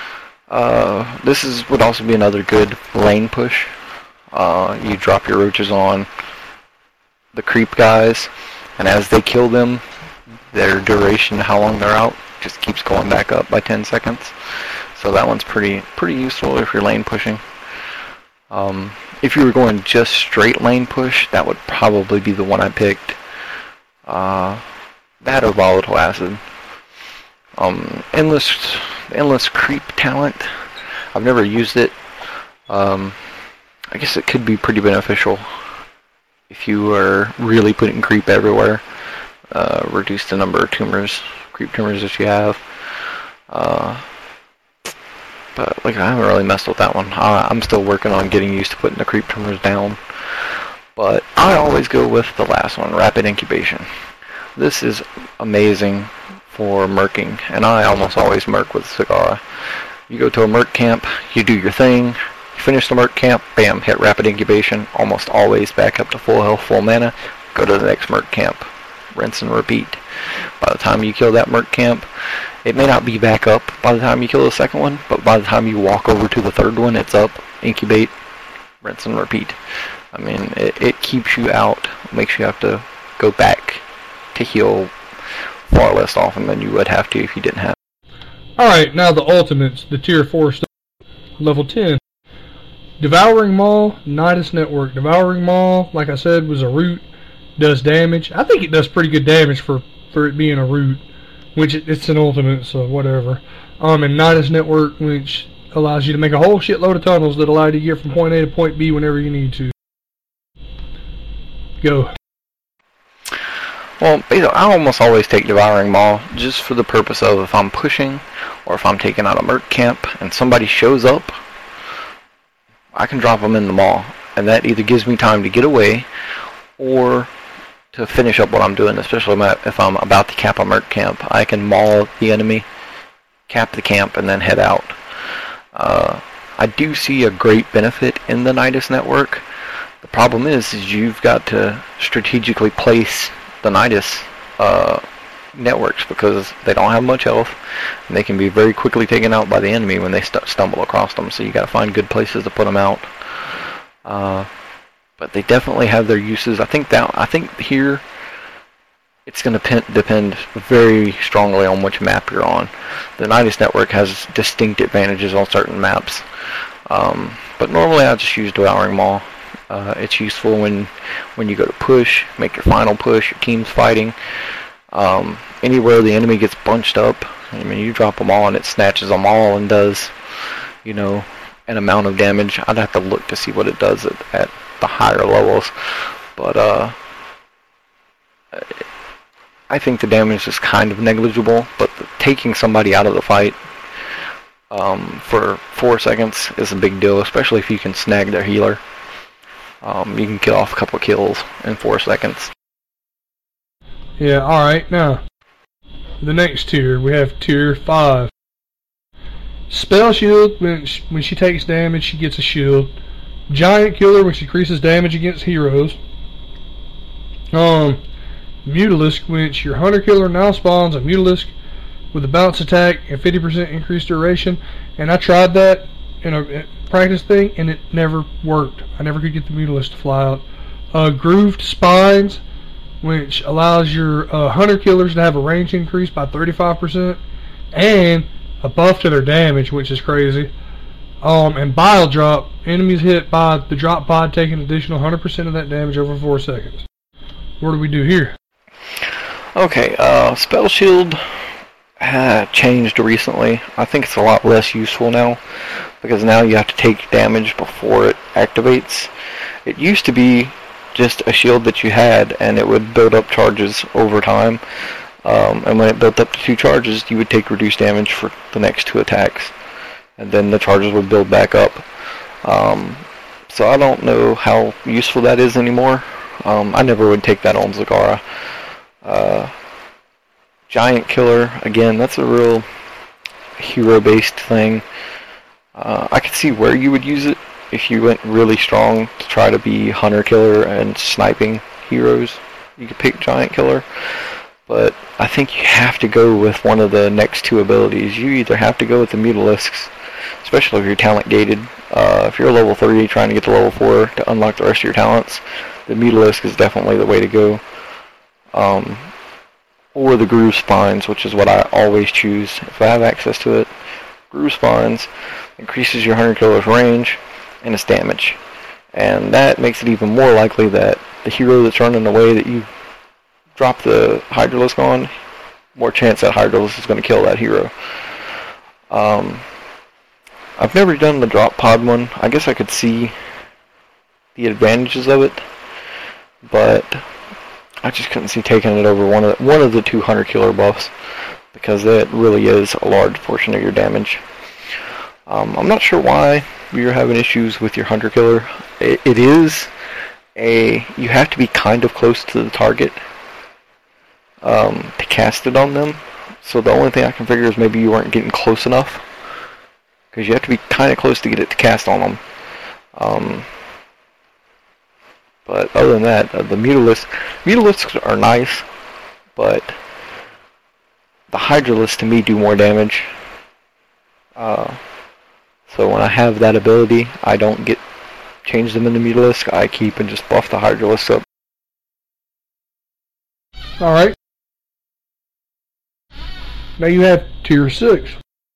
This would also be another good lane push. You drop your roaches on the creep guys, and as they kill them, their duration, how long they're out, just keeps going back up by 10 seconds. So that one's pretty useful if you're lane pushing. If you were going just straight lane push, that would probably be the one I picked. That or Volatile Acid. Endless Creep talent. I've never used it. I guess it could be pretty beneficial if you are really putting creep everywhere. Reduce the number of creep tumors that you have. But I haven't really messed with that one. I'm still working on getting used to putting the creep tumors down. But I always go with the last one, Rapid Incubation. This is amazing for merking, and I almost always merc with Sagara. You go to a merc camp, you do your thing, You finish the Merc camp, bam, hit Rapid Incubation, almost always back up to full health, full mana, go to the next Merc camp, rinse and repeat. By the time you kill that Merc camp, it may not be back up by the time you kill the second one, but by the time you walk over to the third one, it's up, incubate, rinse and repeat. I mean, it keeps you out, makes you have to go back to heal far less often than you would have to if you didn't have. Alright, now the ultimates, the tier 4 stuff. Level 10. Devouring Maw, Nidus Network. Devouring Maw, like I said, was a root, does damage. I think it does pretty good damage for it being a root, which it's an ultimate, so whatever. And Nidus Network, which allows you to make a whole shitload of tunnels that allow you to get from point A to point B whenever you need to. Go. Well, basically, I almost always take Devouring Maw just for the purpose of if I'm pushing or if I'm taking out a Merc camp and somebody shows up, I can drop them in the Maw, and that either gives me time to get away or to finish up what I'm doing, especially if I'm about to cap a Merc camp. I can maul the enemy, cap the camp, and then head out. I do see a great benefit in the Nidus Network. The problem is you've got to strategically place the Nidus networks because they don't have much health and they can be very quickly taken out by the enemy when they stumble across them, so you got to find good places to put them out. But they definitely have their uses. I think here it's going to depend very strongly on which map you're on. The Nidus Network has distinct advantages on certain maps, but normally I just use Devouring Maw. It's useful when you go to push, make your final push, your team's fighting. Anywhere the enemy gets bunched up, I mean, you drop them all and it snatches them all and does, an amount of damage. I'd have to look to see what it does at the higher levels, but I think the damage is kind of negligible, but taking somebody out of the fight for 4 seconds is a big deal, especially if you can snag their healer. You can kill off a couple of kills in 4 seconds. Yeah, alright, now, the next tier, we have tier 5. Spell Shield, when she takes damage, she gets a shield. Giant Killer, which increases damage against heroes. Mutalisk, which your Hunter Killer now spawns a Mutalisk with a bounce attack and 50% increased duration. And I tried that in a practice thing, and it never worked. I never could get the Mutalisk to fly out. Grooved Spines, which allows your Hunter Killers to have a range increase by 35% and a buff to their damage, which is crazy. And Bile Drop, enemies hit by the drop pod take an additional 100% of that damage over 4 seconds. What do we do here? Okay, Spell Shield changed recently. I think it's a lot less useful now, because now you have to take damage before it activates. It used to be just a shield that you had, and it would build up charges over time. And when it built up to 2 charges, you would take reduced damage for the next 2 attacks. And then the charges would build back up. So I don't know how useful that is anymore. I never would take that on Zagara. Giant Killer, again, that's a real hero-based thing. I could see where you would use it if you went really strong to try to be Hunter Killer and sniping heroes. You could pick Giant Killer. But I think you have to go with one of the next 2 abilities. You either have to go with the Mutalisks, especially if you're talent gated. If you're level 3 trying to get to level 4 to unlock the rest of your talents, the Mutalisk is definitely the way to go. Or the Groove Spines, which is what I always choose if I have access to it. Groove Spines increases your Hunter Killer's range and its damage. And that makes it even more likely that the hero that's running away that you drop the Hydralisk on, more chance that Hydralisk is going to kill that hero. I've never done the drop pod one. I guess I could see the advantages of it, but I just couldn't see taking it over one of the 2 Hunter Killer buffs, because that really is a large portion of your damage. I'm not sure why you're having issues with your Hunter Killer. You have to be kind of close to the target to cast it on them. So the only thing I can figure is maybe you weren't getting close enough, because you have to be kind of close to get it to cast on them. But other than that, the Mutalisks are nice, but the Hydralisks to me do more damage. So when I have that ability, I don't change them into Mutalisk. I keep and just buff the Hydralisks up. Alright. Now you have Tier 6.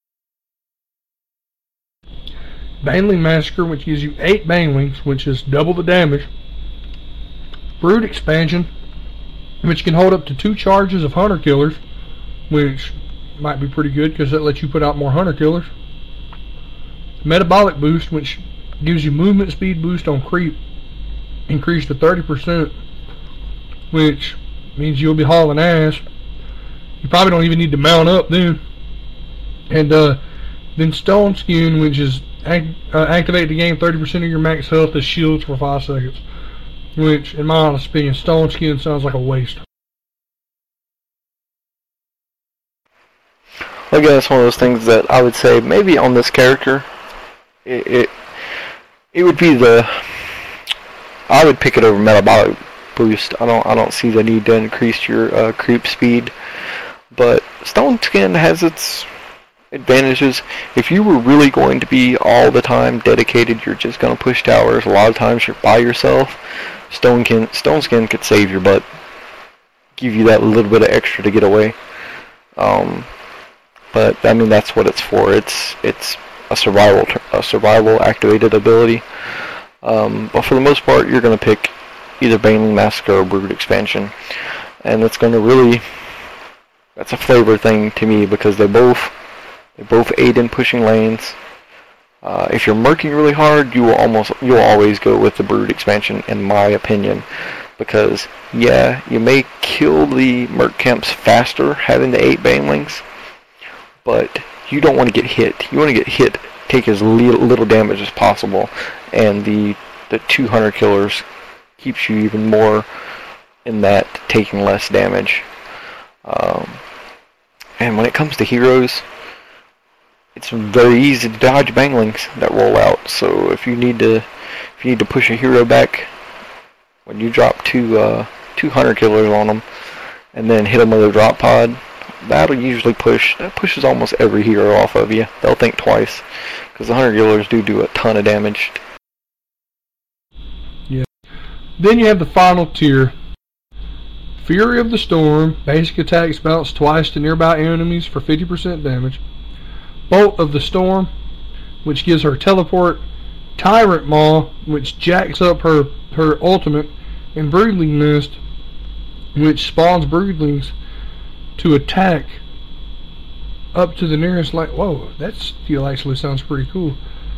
Baneling Massacre, which gives you 8 Banelings, which is double the damage. Brood Expansion, which can hold up to 2 charges of Hunter Killers, which might be pretty good because that lets you put out more Hunter Killers. Metabolic Boost, which gives you movement speed boost on creep, increased to 30%, which means you'll be hauling ass. You probably don't even need to mount up then. And then Stone Skin, which is activate to gain 30% of your max health as shields for 5 seconds. Which, in my honest opinion, Stone Skin sounds like a waste. Again, it's one of those things that I would say maybe on this character, it would be I would pick it over Metabolic Boost. I don't see the need to increase your creep speed, but Stone Skin has its advantages. If you were really going to be all the time dedicated, you're just going to push towers, a lot of times you're by yourself, Stone Skin could save your butt, give you that little bit of extra to get away. But I mean, that's what it's for. It's a survival activated ability. But for the most part, you're going to pick either Baneling Massacre or Brood Expansion, and it's going to that's a flavor thing to me because they both aid in pushing lanes. If you're murking really hard, you'll always go with the Brood Expansion, in my opinion, because yeah, you may kill the Merc camps faster having the 8 Banelings, but you don't want to get hit. You want to get hit, take as little damage as possible, and the 200 killers keeps you even more in that taking less damage. And when it comes to heroes, it's very easy to dodge Banelings that roll out. So if you need to push a hero back, when you drop 200 killers on them, and then hit them with a drop pod, that'll usually pushes almost every hero off of you. They'll think twice, because the 100 killers do a ton of damage. Yeah. Then you have the final tier. Fury of the Storm. Basic attacks bounce twice to nearby enemies for 50% damage. Bolt of the Storm, which gives her teleport. Tyrant Maw, which jacks up her ultimate. And Broodling Nest, which spawns broodlings to attack up to the nearest light. Whoa, that skill actually sounds pretty cool.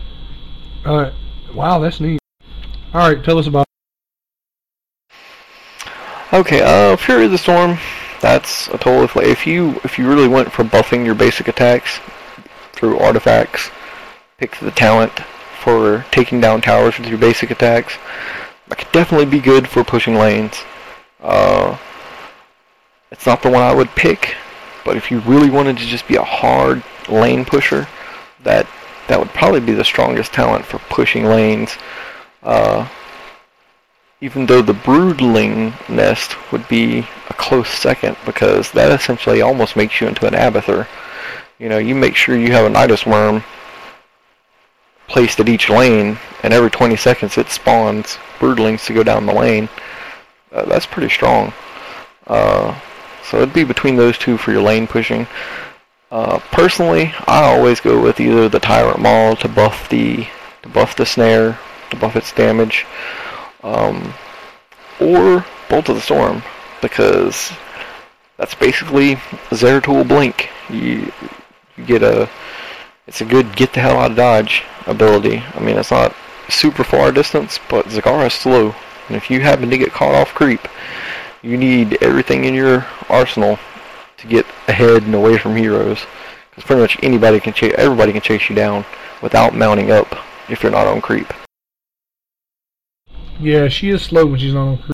Wow, that's neat. Alright, tell us about it. Okay, Fury of the Storm, that's a total if you really went for buffing your basic attacks through artifacts, pick the talent for taking down towers with your basic attacks, that could definitely be good for pushing lanes. It's not the one I would pick, but if you really wanted to just be a hard lane pusher, that would probably be the strongest talent for pushing lanes. Even though the Broodling Nest would be a close second, because that essentially almost makes you into an Abathur. You know, you make sure you have a Nidus Worm placed at each lane, and every 20 seconds it spawns Broodlings to go down the lane. That's pretty strong. So it'd be between those two for your lane pushing. Personally, I always go with either the Tyrant Maul to buff the snare, to buff its damage, or Bolt of the Storm, because that's basically Zeratul Blink. You get it's a good get the hell out of dodge ability. I mean, it's not super far distance, but Zagara is slow, and if you happen to get caught off creep, you need everything in your arsenal to get ahead and away from heroes, because pretty much everybody can chase you down without mounting up if you're not on creep. Yeah, she is slow when she's not on creep.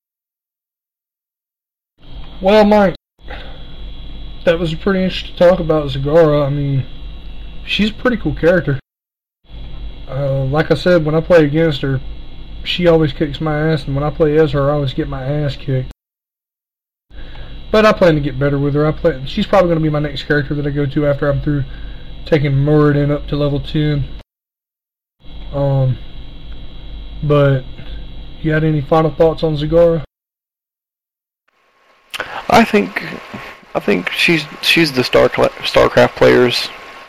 Well, Mike, that was pretty interesting to talk about Zagara. I mean, she's a pretty cool character. Like I said, when I play against her, she always kicks my ass, and when I play as her, I always get my ass kicked. But I plan to get better with her. She's probably going to be my next character that I go to after I'm through taking Muradin up to level 10. But you got any final thoughts on Zagara? I think she's the StarCraft players'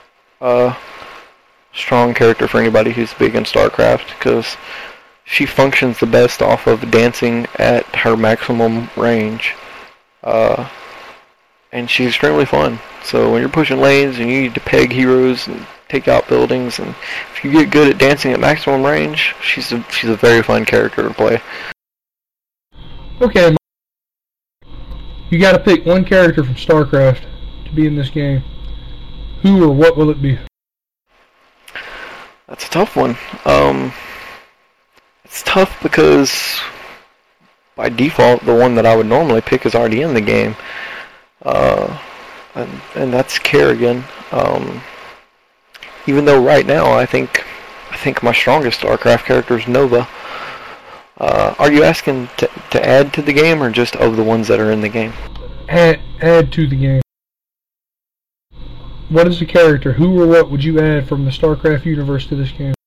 strong character for anybody who's big in StarCraft, because she functions the best off of dancing at her maximum range. And she's extremely fun. So when you're pushing lanes and you need to peg heroes and take out buildings, and if you get good at dancing at maximum range, she's a very fun character to play. Okay, you got to pick one character from StarCraft to be in this game. Who or what will it be? That's a tough one. It's tough because by default, the one that I would normally pick is already in the game, and that's Kerrigan. Even though right now I think my strongest StarCraft character is Nova. Are you asking to add to the game, or just of the ones that are in the game? Add to the game. What is the character? Who or what would you add from the StarCraft universe to this game?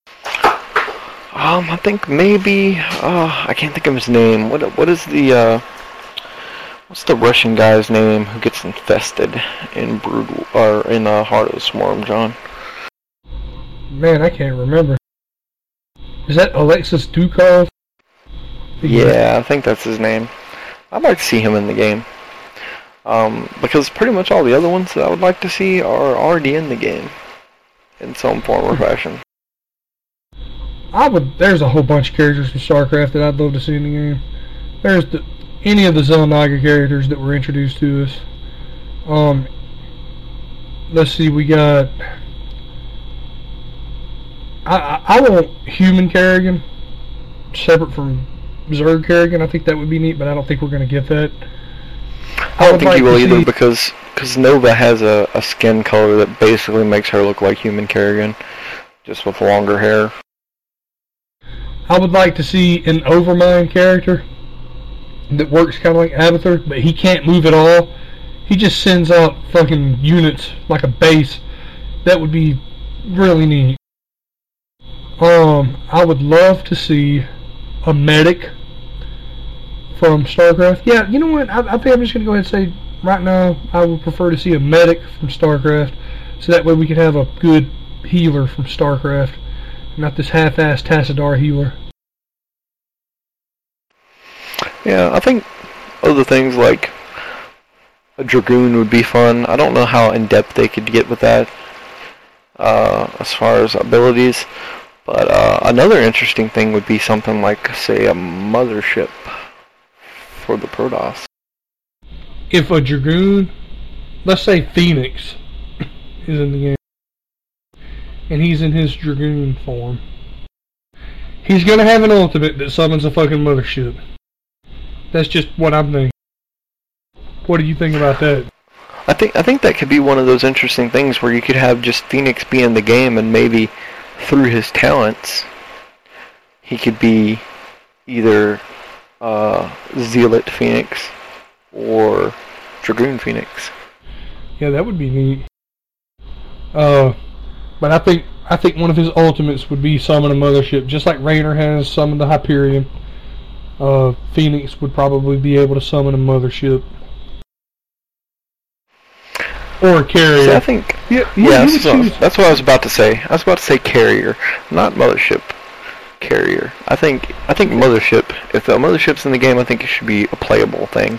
I think maybe I can't think of his name. What is the what's the Russian guy's name who gets infested in Heart of the Swarm, John? Man, I can't remember. Is that Alexis Dukov? Yeah, I think that's his name. I'd like to see him in the game. Because pretty much all the other ones that I would like to see are already in the game in some form or fashion. There's a whole bunch of characters from StarCraft that I'd love to see in the game. There's any of the Xel'Naga characters that were introduced to us. Let's see, we got... I want human Kerrigan, separate from Zerg Kerrigan. I think that would be neat, but I don't think we're going to get that. I don't think you will either, because Nova has a skin color that basically makes her look like human Kerrigan, just with longer hair. I would like to see an Overmind character that works kind of like Abathur, but he can't move at all. He just sends out fucking units like a base. That would be really neat. I would love to see a medic from StarCraft. Yeah, you know what? I think I'm just going to go ahead and say right now I would prefer to see a medic from StarCraft, so that way we can have a good healer from StarCraft, not this half-assed Tassadar healer. Yeah, I think other things like a Dragoon would be fun. I don't know how in-depth they could get with that as far as abilities. But another interesting thing would be something like, say, a mothership for the Protoss. If a Dragoon, let's say Phoenix, is in the game, and he's in his Dragoon form, he's going to have an ultimate that summons a fucking mothership. That's just what I'm thinking. What do you think about that? I think that could be one of those interesting things where you could have just Phoenix be in the game, and maybe through his talents, he could be either Zealot Phoenix or Dragoon Phoenix. Yeah, that would be neat. But I think one of his ultimates would be summon a mothership, just like Raynor has summoned the Hyperion. Phoenix would probably be able to summon a mothership. Or a carrier. See, I think... that's what I was about to say. I was about to say carrier, not mothership. Carrier. I think mothership. If the mothership's in the game, I think it should be a playable thing.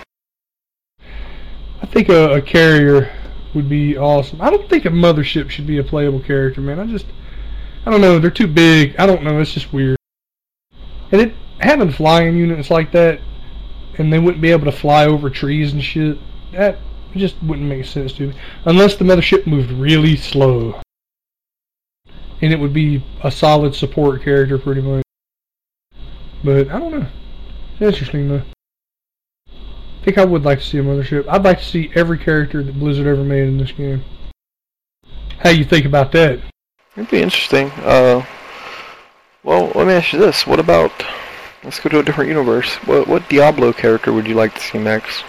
I think a carrier would be awesome. I don't think a mothership should be a playable character, man. I don't know. They're too big. I don't know. It's just weird. And having flying units like that, and they wouldn't be able to fly over trees and shit, that just wouldn't make sense to me. Unless the mothership moved really slow. And it would be a solid support character pretty much. But, I don't know. It's interesting though. I think I would like to see a mothership. I'd like to see every character that Blizzard ever made in this game. How you think about that? It'd be interesting. Well, let me ask you this. What about... Let's go to a different universe. What Diablo character would you like to see next?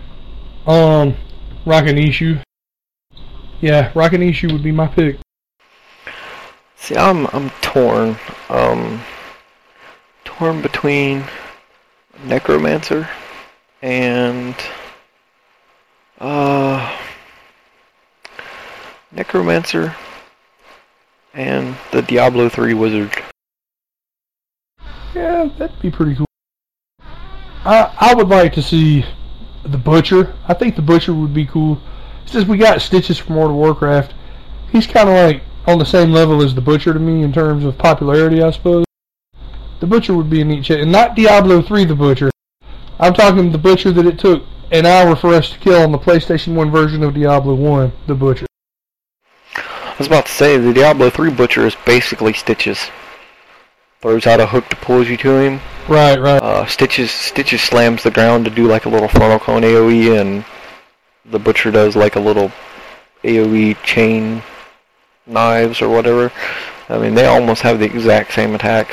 Rakanishu. Yeah, Rakanishu would be my pick. See, I'm torn. Torn between Necromancer and Necromancer and the Diablo 3 wizard. Yeah, that'd be pretty cool. I would like to see the Butcher. I think the Butcher would be cool. Since we got Stitches from World of Warcraft, he's kind of like on the same level as the Butcher to me in terms of popularity, I suppose. The Butcher would be a neat shit. And not Diablo 3 the Butcher. I'm talking the Butcher that it took an hour for us to kill on the PlayStation 1 version of Diablo 1, the Butcher. I was about to say, the Diablo 3 Butcher is basically Stitches. Throws out a hook to pull you to him. Right. Stitches slams the ground to do like a little funnel cone AoE, and the Butcher does like a little AoE chain knives or whatever. I mean, they almost have the exact same attacks.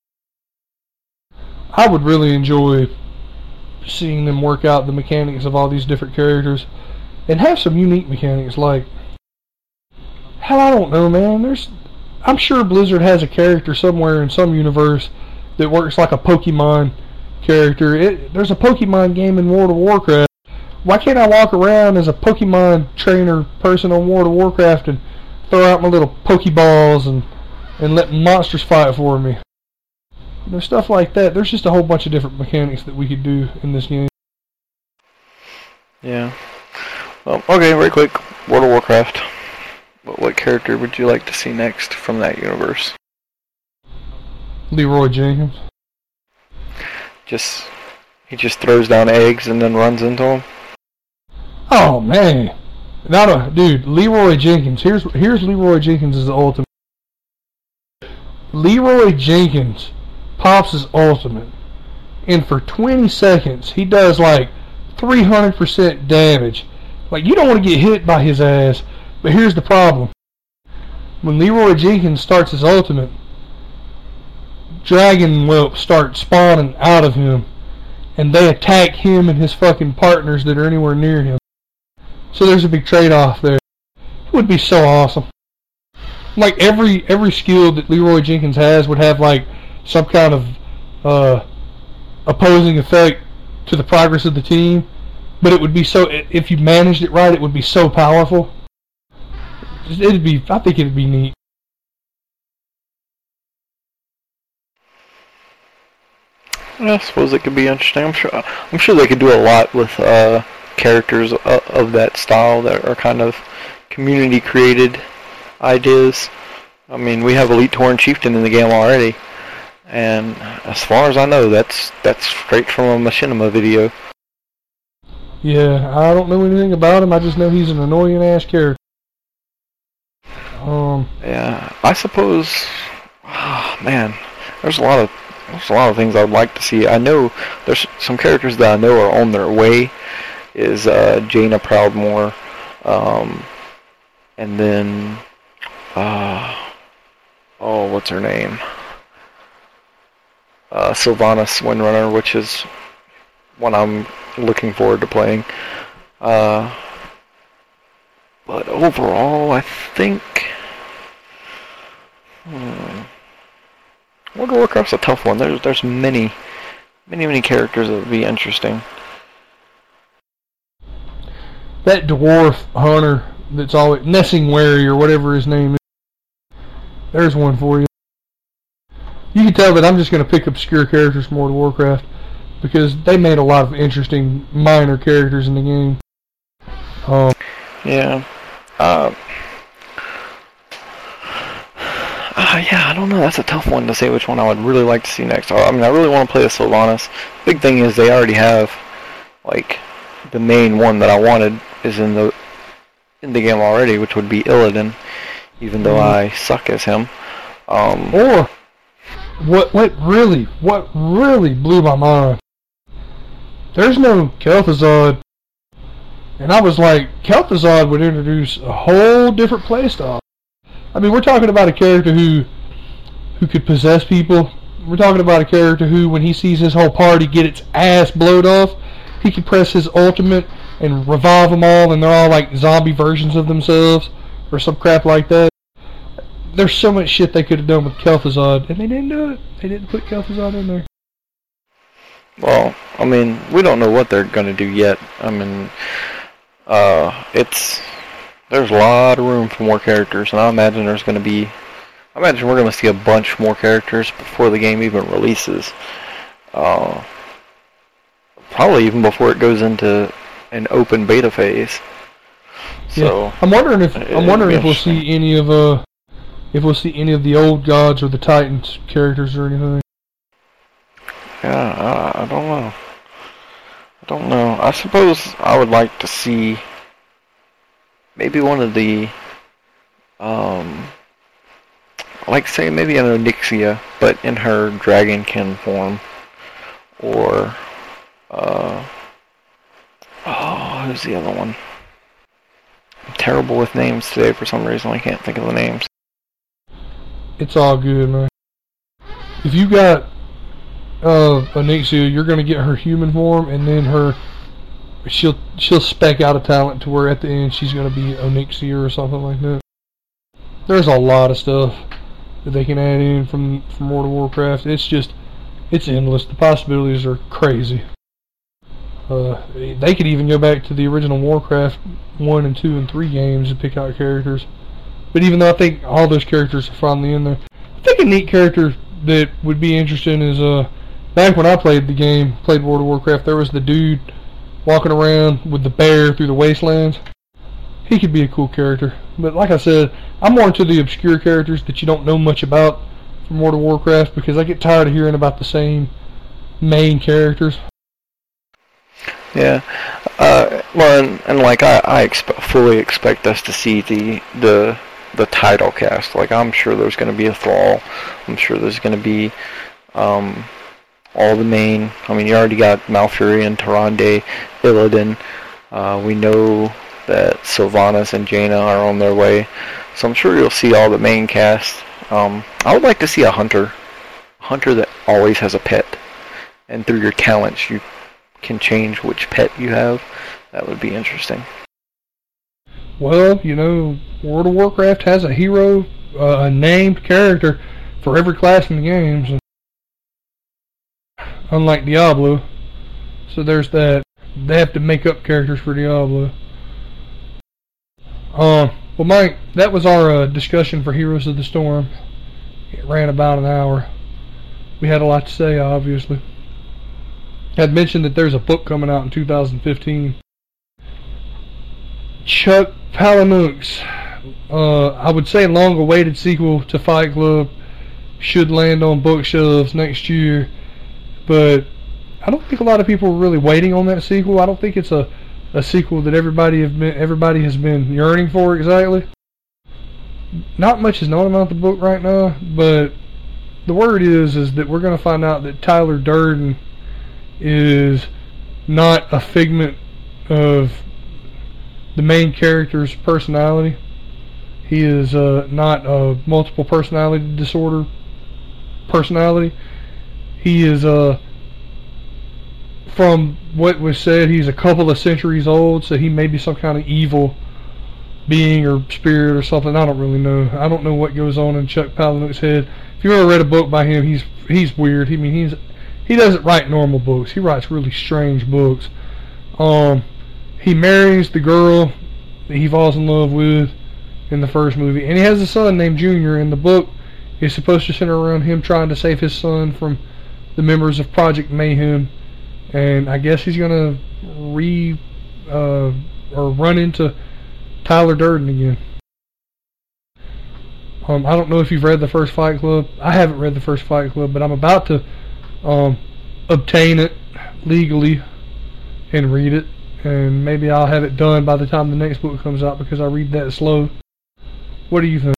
I would really enjoy seeing them work out the mechanics of all these different characters and have some unique mechanics like... Hell, I don't know, man. I'm sure Blizzard has a character somewhere in some universe that works like a Pokemon character. There's a Pokemon game in World of Warcraft. Why can't I walk around as a Pokemon trainer person on World of Warcraft and throw out my little Pokeballs and let monsters fight for me? You know, stuff like that. There's just a whole bunch of different mechanics that we could do in this game. Yeah. Well, okay, very quick. World of Warcraft. What character would you like to see next from that universe? Leroy Jenkins. He just throws down eggs and then runs into them? Oh, man. Dude, Leroy Jenkins. Here's Leroy Jenkins' ultimate. Leroy Jenkins pops his ultimate, and for 20 seconds, he does like 300% damage. Like, you don't want to get hit by his ass, but here's the problem. When Leroy Jenkins starts his ultimate, dragon whelps start spawning out of him, and they attack him and his fucking partners that are anywhere near him. So there's a big trade-off there. It would be so awesome. Like, every skill that Leroy Jenkins has would have like some kind of opposing effect to the progress of the team, but it would be so, if you managed it right, it would be so powerful. I think it'd be neat. I suppose it could be interesting. I'm sure they could do a lot with characters of that style that are kind of community created ideas. I mean, we have Elite Tauren Chieftain in the game already, and as far as I know, that's straight from a Machinima video. Yeah, I don't know anything about him. I just know he's an annoying ass character. Yeah, I suppose. Oh, man, there's a lot of things I would like to see. I know there's some characters that I know are on their way. Is Jaina Proudmoore, and then what's her name? Sylvanas Windrunner, which is one I'm looking forward to playing. But overall, I think World of Warcraft's a tough one. There's many characters that would be interesting. That dwarf hunter that's always Nessingwary or whatever his name is. There's one for you. You can tell that I'm just going to pick obscure characters from World of Warcraft because they made a lot of interesting minor characters in the game. Yeah. Yeah, I don't know. That's a tough one to say which one I would really like to see next. I mean, I really want to play as Sylvanas. Big thing is they already have, like, the main one that I wanted is in the game already, which would be Illidan, even though I suck as him. Or what really blew my mind. There's no Kel'Thuzad, and I was like, Kel'Thuzad would introduce a whole different playstyle. I mean, we're talking about a character who who could possess people. We're talking about a character who, when he sees his whole party get its ass blowed off, he can press his ultimate and revive them all, and they're all like zombie versions of themselves, or some crap like that. There's so much shit they could have done with Kel'Thuzad, and they didn't do it. They didn't put Kel'Thuzad in there. Well, I mean, we don't know what they're going to do yet. I mean, there's a lot of room for more characters, and I imagine we're going to see a bunch more characters before the game even releases. Probably even before it goes into an open beta phase. So yeah. I'm wondering if we'll see any of the old gods or the Titans characters or anything. Yeah, I don't know. I suppose I would like to see maybe one of the, like say maybe an Onyxia, but in her dragonkin form, or who's the other one? I'm terrible with names today for some reason. I can't think of the names. It's all good, man. If you got Onyxia, you're gonna get her human form, and then she'll spec out a talent to where at the end she's gonna be Onyxia or something like that. There's a lot of stuff that they can add in from World of Warcraft. It's endless. The possibilities are crazy. They could even go back to the original Warcraft 1 and 2 and 3 games and pick out characters. But even though I think all those characters are finally in there, I think a neat character that would be interesting is back when I played World of Warcraft, there was the dude walking around with the bear through the wastelands. He could be a cool character. But like I said, I'm more into the obscure characters that you don't know much about from World of Warcraft, because I get tired of hearing about the same main characters. Yeah. Well, and like I fully expect us to see the title cast. Like, I'm sure there's going to be a Thrall. I'm sure there's going to be all the main. I mean, you already got Malfurion, Tyrande, Illidan. We know that Sylvanas and Jaina are on their way. So I'm sure you'll see all the main cast. I would like to see a hunter that always has a pet. And through your talents, you can change which pet you have. That would be interesting. Well, World of Warcraft has a hero, a named character for every class in the games. Unlike Diablo. So there's that. They have to make up characters for Diablo. Well, Mike, that was our discussion for Heroes of the Storm. It ran about an hour. We had a lot to say, obviously. I'd mentioned that there's a book coming out in 2015. Chuck Palahniuk's, I would say long-awaited sequel to Fight Club should land on bookshelves next year, but I don't think a lot of people are really waiting on that sequel. I don't think it's a sequel that everybody has been yearning for exactly. Not much is known about the book right now, but the word is that we're going to find out that Tyler Durden is not a figment of the main character's personality. He is not a multiple personality disorder personality. He is from what was said, he's a couple of centuries old, so he may be some kind of evil being or spirit or something. I don't really know. I don't know what goes on in Chuck Palahniuk's head. If you've ever read a book by him, he's weird. I mean, he doesn't write normal books. He writes really strange books. He marries the girl that he falls in love with in the first movie, and he has a son named Junior. In the book, is supposed to center around him trying to save his son from the members of Project Mayhem, and I guess he's gonna run into Tyler Durden again. I don't know if you've read the first Fight Club. I haven't read the first Fight Club, but I'm about to obtain it legally and read it, and maybe I'll have it done by the time the next book comes out because I read that slow. What do you think?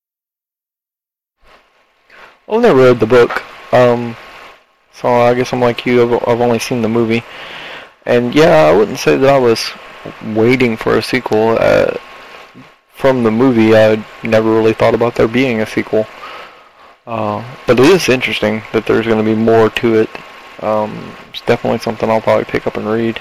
I've never read the book, so I guess I'm like you. I've only seen the movie, and yeah, I wouldn't say that I was waiting for a sequel. From the movie, I never really thought about there being a sequel. But it is interesting that there's going to be more to it. It's definitely something I'll probably pick up and read.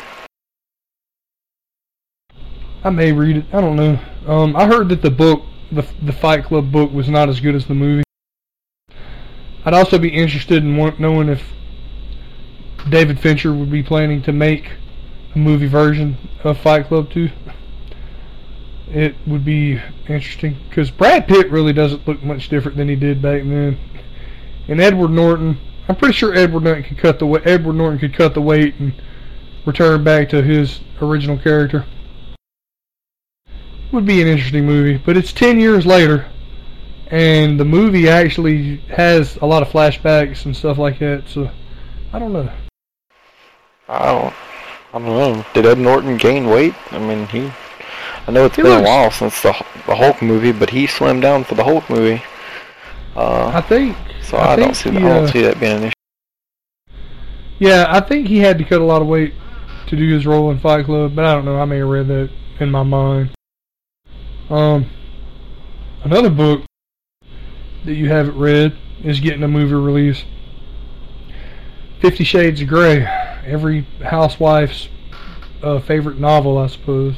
I may read it. I don't know. I heard that the book, the Fight Club book, was not as good as the movie. I'd also be interested in knowing if David Fincher would be planning to make a movie version of Fight Club 2. It would be interesting because Brad Pitt really doesn't look much different than he did back then. And Edward Norton, I'm pretty sure Edward Norton could cut the weight and return back to his original character. Would be an interesting movie, but it's 10 years later, and the movie actually has a lot of flashbacks and stuff like that. So I don't know. I don't know. Did Ed Norton gain weight? I mean, I know it's been a while since the Hulk movie, but he slimmed down for the Hulk movie. I think. So I don't see that being an issue. Yeah, I think he had to cut a lot of weight to do his role in Fight Club, but I don't know. I may have read that in my mind. Another book that you haven't read is getting a movie release. 50 Shades of Grey. Every housewife's favorite novel, I suppose.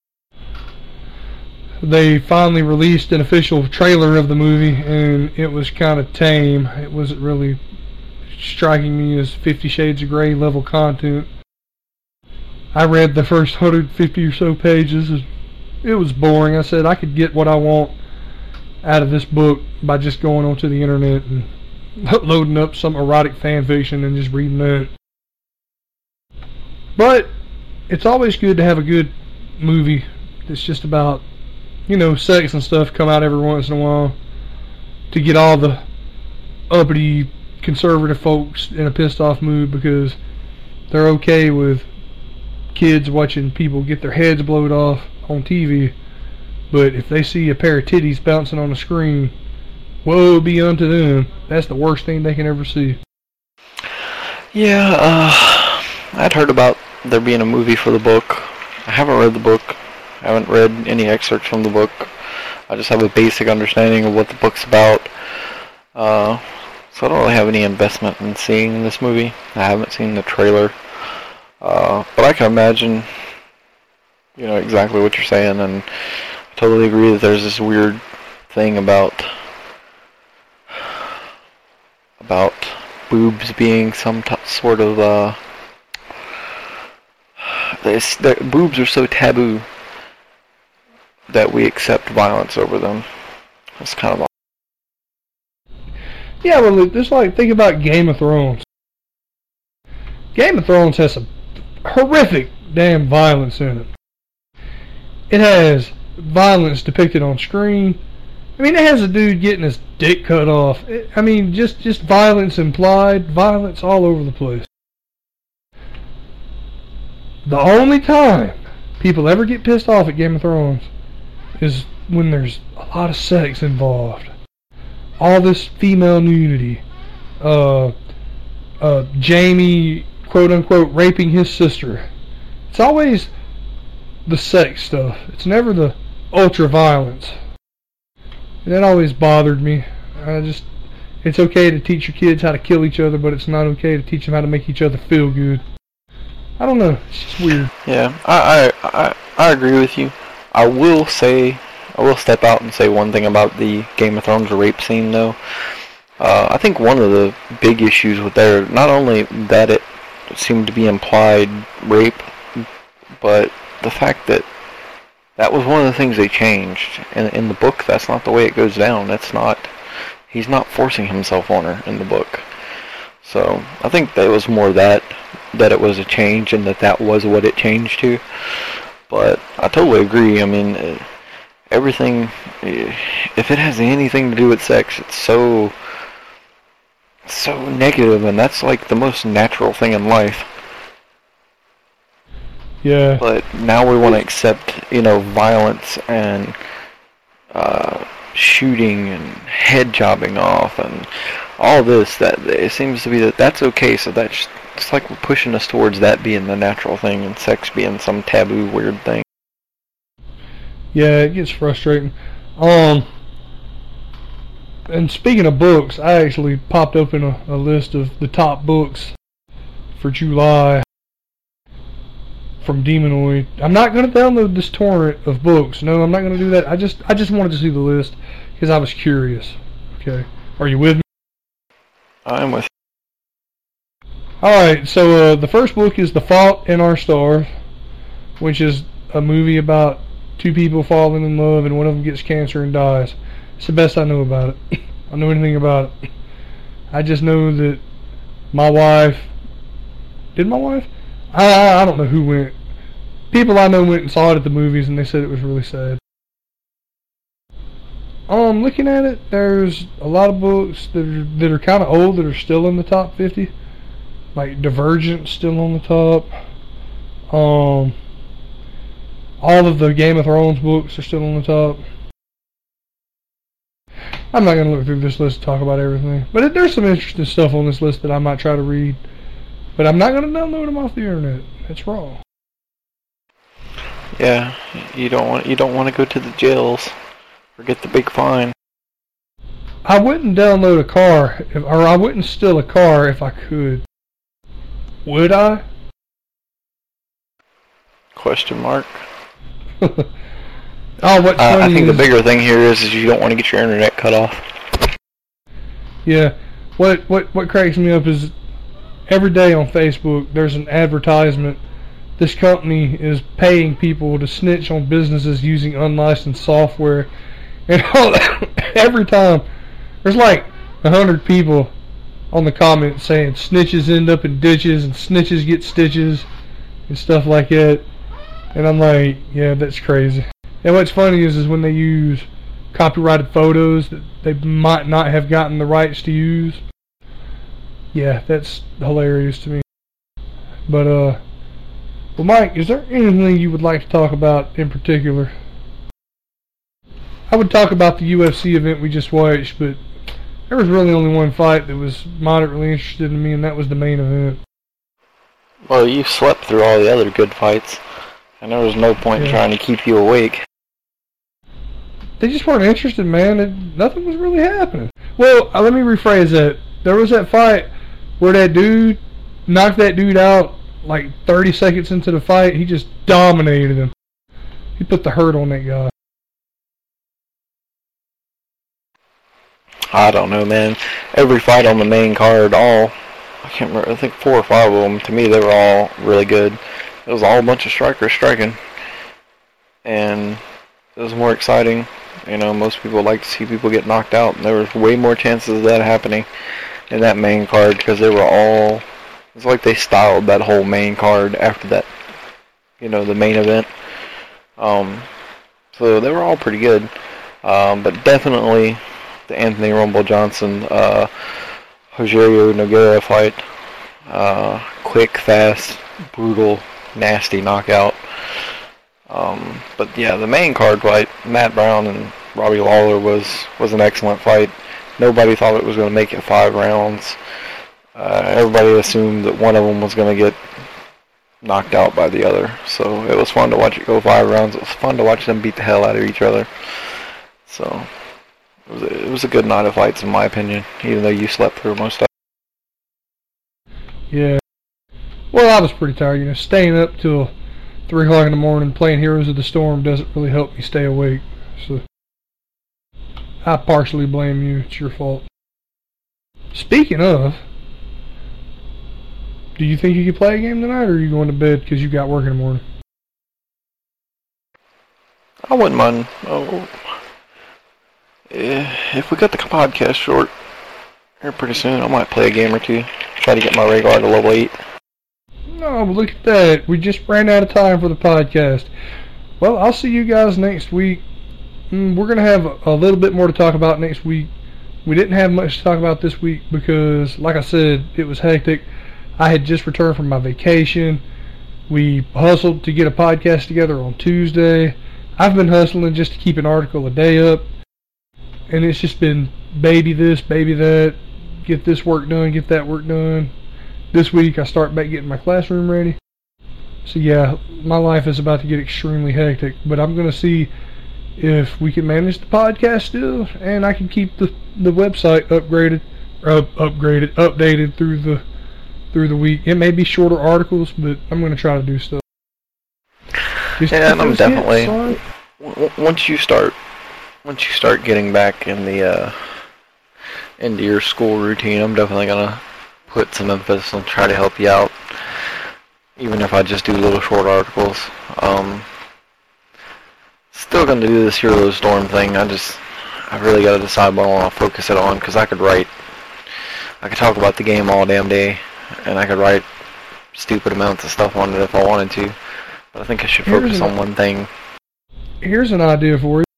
They finally released an official trailer of the movie, and it was kind of tame. It wasn't really striking me as 50 Shades of Grey level content. I read the first 150 or so pages. It was boring. I said I could get what I want out of this book by just going onto the internet and loading up some erotic fan fiction and just reading that. But it's always good to have a good movie that's just about, sex and stuff come out every once in a while to get all the uppity conservative folks in a pissed off mood, because they're okay with kids watching people get their heads blowed off on TV, but if they see a pair of titties bouncing on the screen, woe be unto them. That's the worst thing they can ever see. Yeah, I'd heard about there being a movie for the book. I haven't read the book. I haven't read any excerpts from the book. I just have a basic understanding of what the book's about. So I don't really have any investment in seeing this movie. I haven't seen the trailer. But I can imagine, exactly what you're saying, and I totally agree that there's this weird thing about boobs being some sort of, boobs are so taboo that we accept violence over them. It's kind of odd. Yeah, well, just think about Game of Thrones. Game of Thrones has some horrific damn violence in it. It has violence depicted on screen. I mean, it has a dude getting his dick cut off. Just violence implied, violence all over the place. The only time people ever get pissed off at Game of Thrones is when there's a lot of sex involved. All this female nudity. Jaime, quote unquote, raping his sister. It's always the sex stuff. It's never the ultra violence. And that always bothered me. It's okay to teach your kids how to kill each other, but it's not okay to teach them how to make each other feel good. I don't know. It's just weird. Yeah, I agree with you. I will step out and say one thing about the Game of Thrones rape scene, though. I think one of the big issues with there, not only that it seemed to be implied rape, but the fact that was one of the things they changed. In the book, that's not the way it goes down. He's not forcing himself on her in the book. So I think that it was more that it was a change, and that was what it changed to. But I totally agree. I mean, everything, if it has anything to do with sex, it's so negative, and that's like the most natural thing in life. Yeah. But now we want to accept, violence and shooting and head chopping off and all this. That it seems to be that's okay. So it's like we're pushing us towards that being the natural thing and sex being some taboo weird thing. Yeah, it gets frustrating. And speaking of books, I actually popped open a list of the top books for July from Demonoid. I'm not going to download this torrent of books. No, I'm not going to do that. I just wanted to see the list because I was curious. Okay. Are you with me? I'm with you. Alright, so the first book is The Fault in Our Stars, which is a movie about two people falling in love and one of them gets cancer and dies. It's the best I know about it. I don't know anything about it. I just know that my wife... Did my wife? I don't know who went. People I know went and saw it at the movies and they said it was really sad. Looking at it, there's a lot of books that are kind of old that are still in the top 50. Like Divergent still on the top. All of the Game of Thrones books are still on the top. I'm not going to look through this list and talk about everything. But there's some interesting stuff on this list that I might try to read. But I'm not going to download them off the internet. That's wrong. Yeah, you don't want to go to the jails or get the big fine. I wouldn't download a car, or I wouldn't steal a car if I could. Would I? Question mark. Oh, what's funny I think the bigger thing here is you don't want to get your internet cut off. Yeah. What cracks me up is every day on Facebook there's an advertisement. This company is paying people to snitch on businesses using unlicensed software. And every time there's like 100 people on the comments saying snitches end up in ditches and snitches get stitches and stuff like that. And I'm like, yeah, that's crazy. And what's funny is when they use copyrighted photos that they might not have gotten the rights to use. Yeah, that's hilarious to me. But, well, Mike, is there anything you would like to talk about in particular? I would talk about the UFC event we just watched, but there was really only one fight that was moderately interested in me, and that was the main event. Well, you slept through all the other good fights, and there was no point in trying to keep you awake. They just weren't interested, man. Nothing was really happening. Well, let me rephrase that. There was that fight where that dude knocked that dude out like 30 seconds into the fight. He just dominated him. He put the hurt on that guy. I don't know, man. Every fight on the main card, I can't remember, I think 4 or 5 of them, to me they were all really good. It was all a bunch of strikers striking. And it was more exciting. You know, most people like to see people get knocked out, and there was way more chances of that happening in that main card because they were all... It's like they styled that whole main card after that, you know, the main event. So they were all pretty good. But definitely the Anthony Rumble Johnson, Rogerio Nogueira fight. Quick, fast, brutal, nasty knockout. But yeah, the main card fight, Matt Brown and Robbie Lawler was an excellent fight. Nobody thought it was going to make it 5 rounds. Everybody assumed that one of them was going to get knocked out by the other. So it was fun to watch it go 5 rounds. It was fun to watch them beat the hell out of each other. So it was a good night of fights in my opinion, even though you slept through most of it. Yeah. Well, I was pretty tired. You know, staying up till 3 o'clock in the morning playing Heroes of the Storm doesn't really help me stay awake. So I partially blame you. It's your fault. Speaking of, do you think you could play a game tonight, or are you going to bed because you got work in the morning? I wouldn't mind. If we got the podcast short here pretty soon, I might play a game or two. Try to get my Rhaegar to level 8. No, but look at that. We just ran out of time for the podcast. Well, I'll see you guys next week. We're going to have a little bit more to talk about next week. We didn't have much to talk about this week because, like I said, it was hectic. I had just returned from my vacation. We hustled to get a podcast together on Tuesday. I've been hustling just to keep an article a day up. And it's just been baby this, baby that. Get this work done, get that work done. This week I start back getting my classroom ready. So yeah, my life is about to get extremely hectic. But I'm going to see if we can manage the podcast still, and I can keep the website updated through the week. It may be shorter articles, but I'm going to try to do stuff. Yeah, and I'm definitely once you start getting back in the into your school routine, I'm definitely gonna put some emphasis on try to help you out, even if I just do little short articles. Still gonna do this Hero Storm thing. I really gotta decide what I want to focus it on, because I could talk about the game all damn day, and I could write stupid amounts of stuff on it if I wanted to. But I think I should focus on one thing. Here's an idea for you.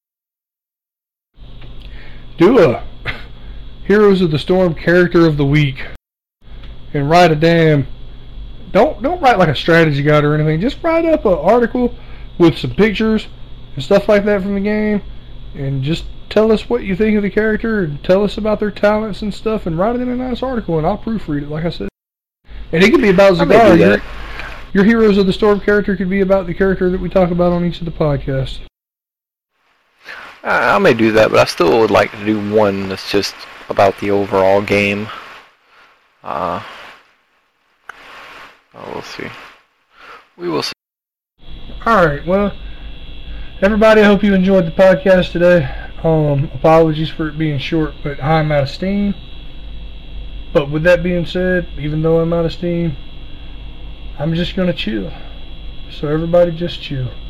Do a Heroes of the Storm character of the week, and write a damn. Don't write like a strategy guide or anything. Just write up an article with some pictures and stuff like that from the game, and just tell us what you think of the character, and tell us about their talents and stuff, and write it in a nice article, and I'll proofread it, like I said. And it could be about Zagara. Your Heroes of the Storm character could be about the character that we talk about on each of the podcasts. I may do that, but I still would like to do one that's just about the overall game. We'll see. We will see. Alright, well, everybody, I hope you enjoyed the podcast today. Apologies for it being short, but I'm out of steam. But with that being said, even though I'm out of steam, I'm just going to chill. So everybody just chill.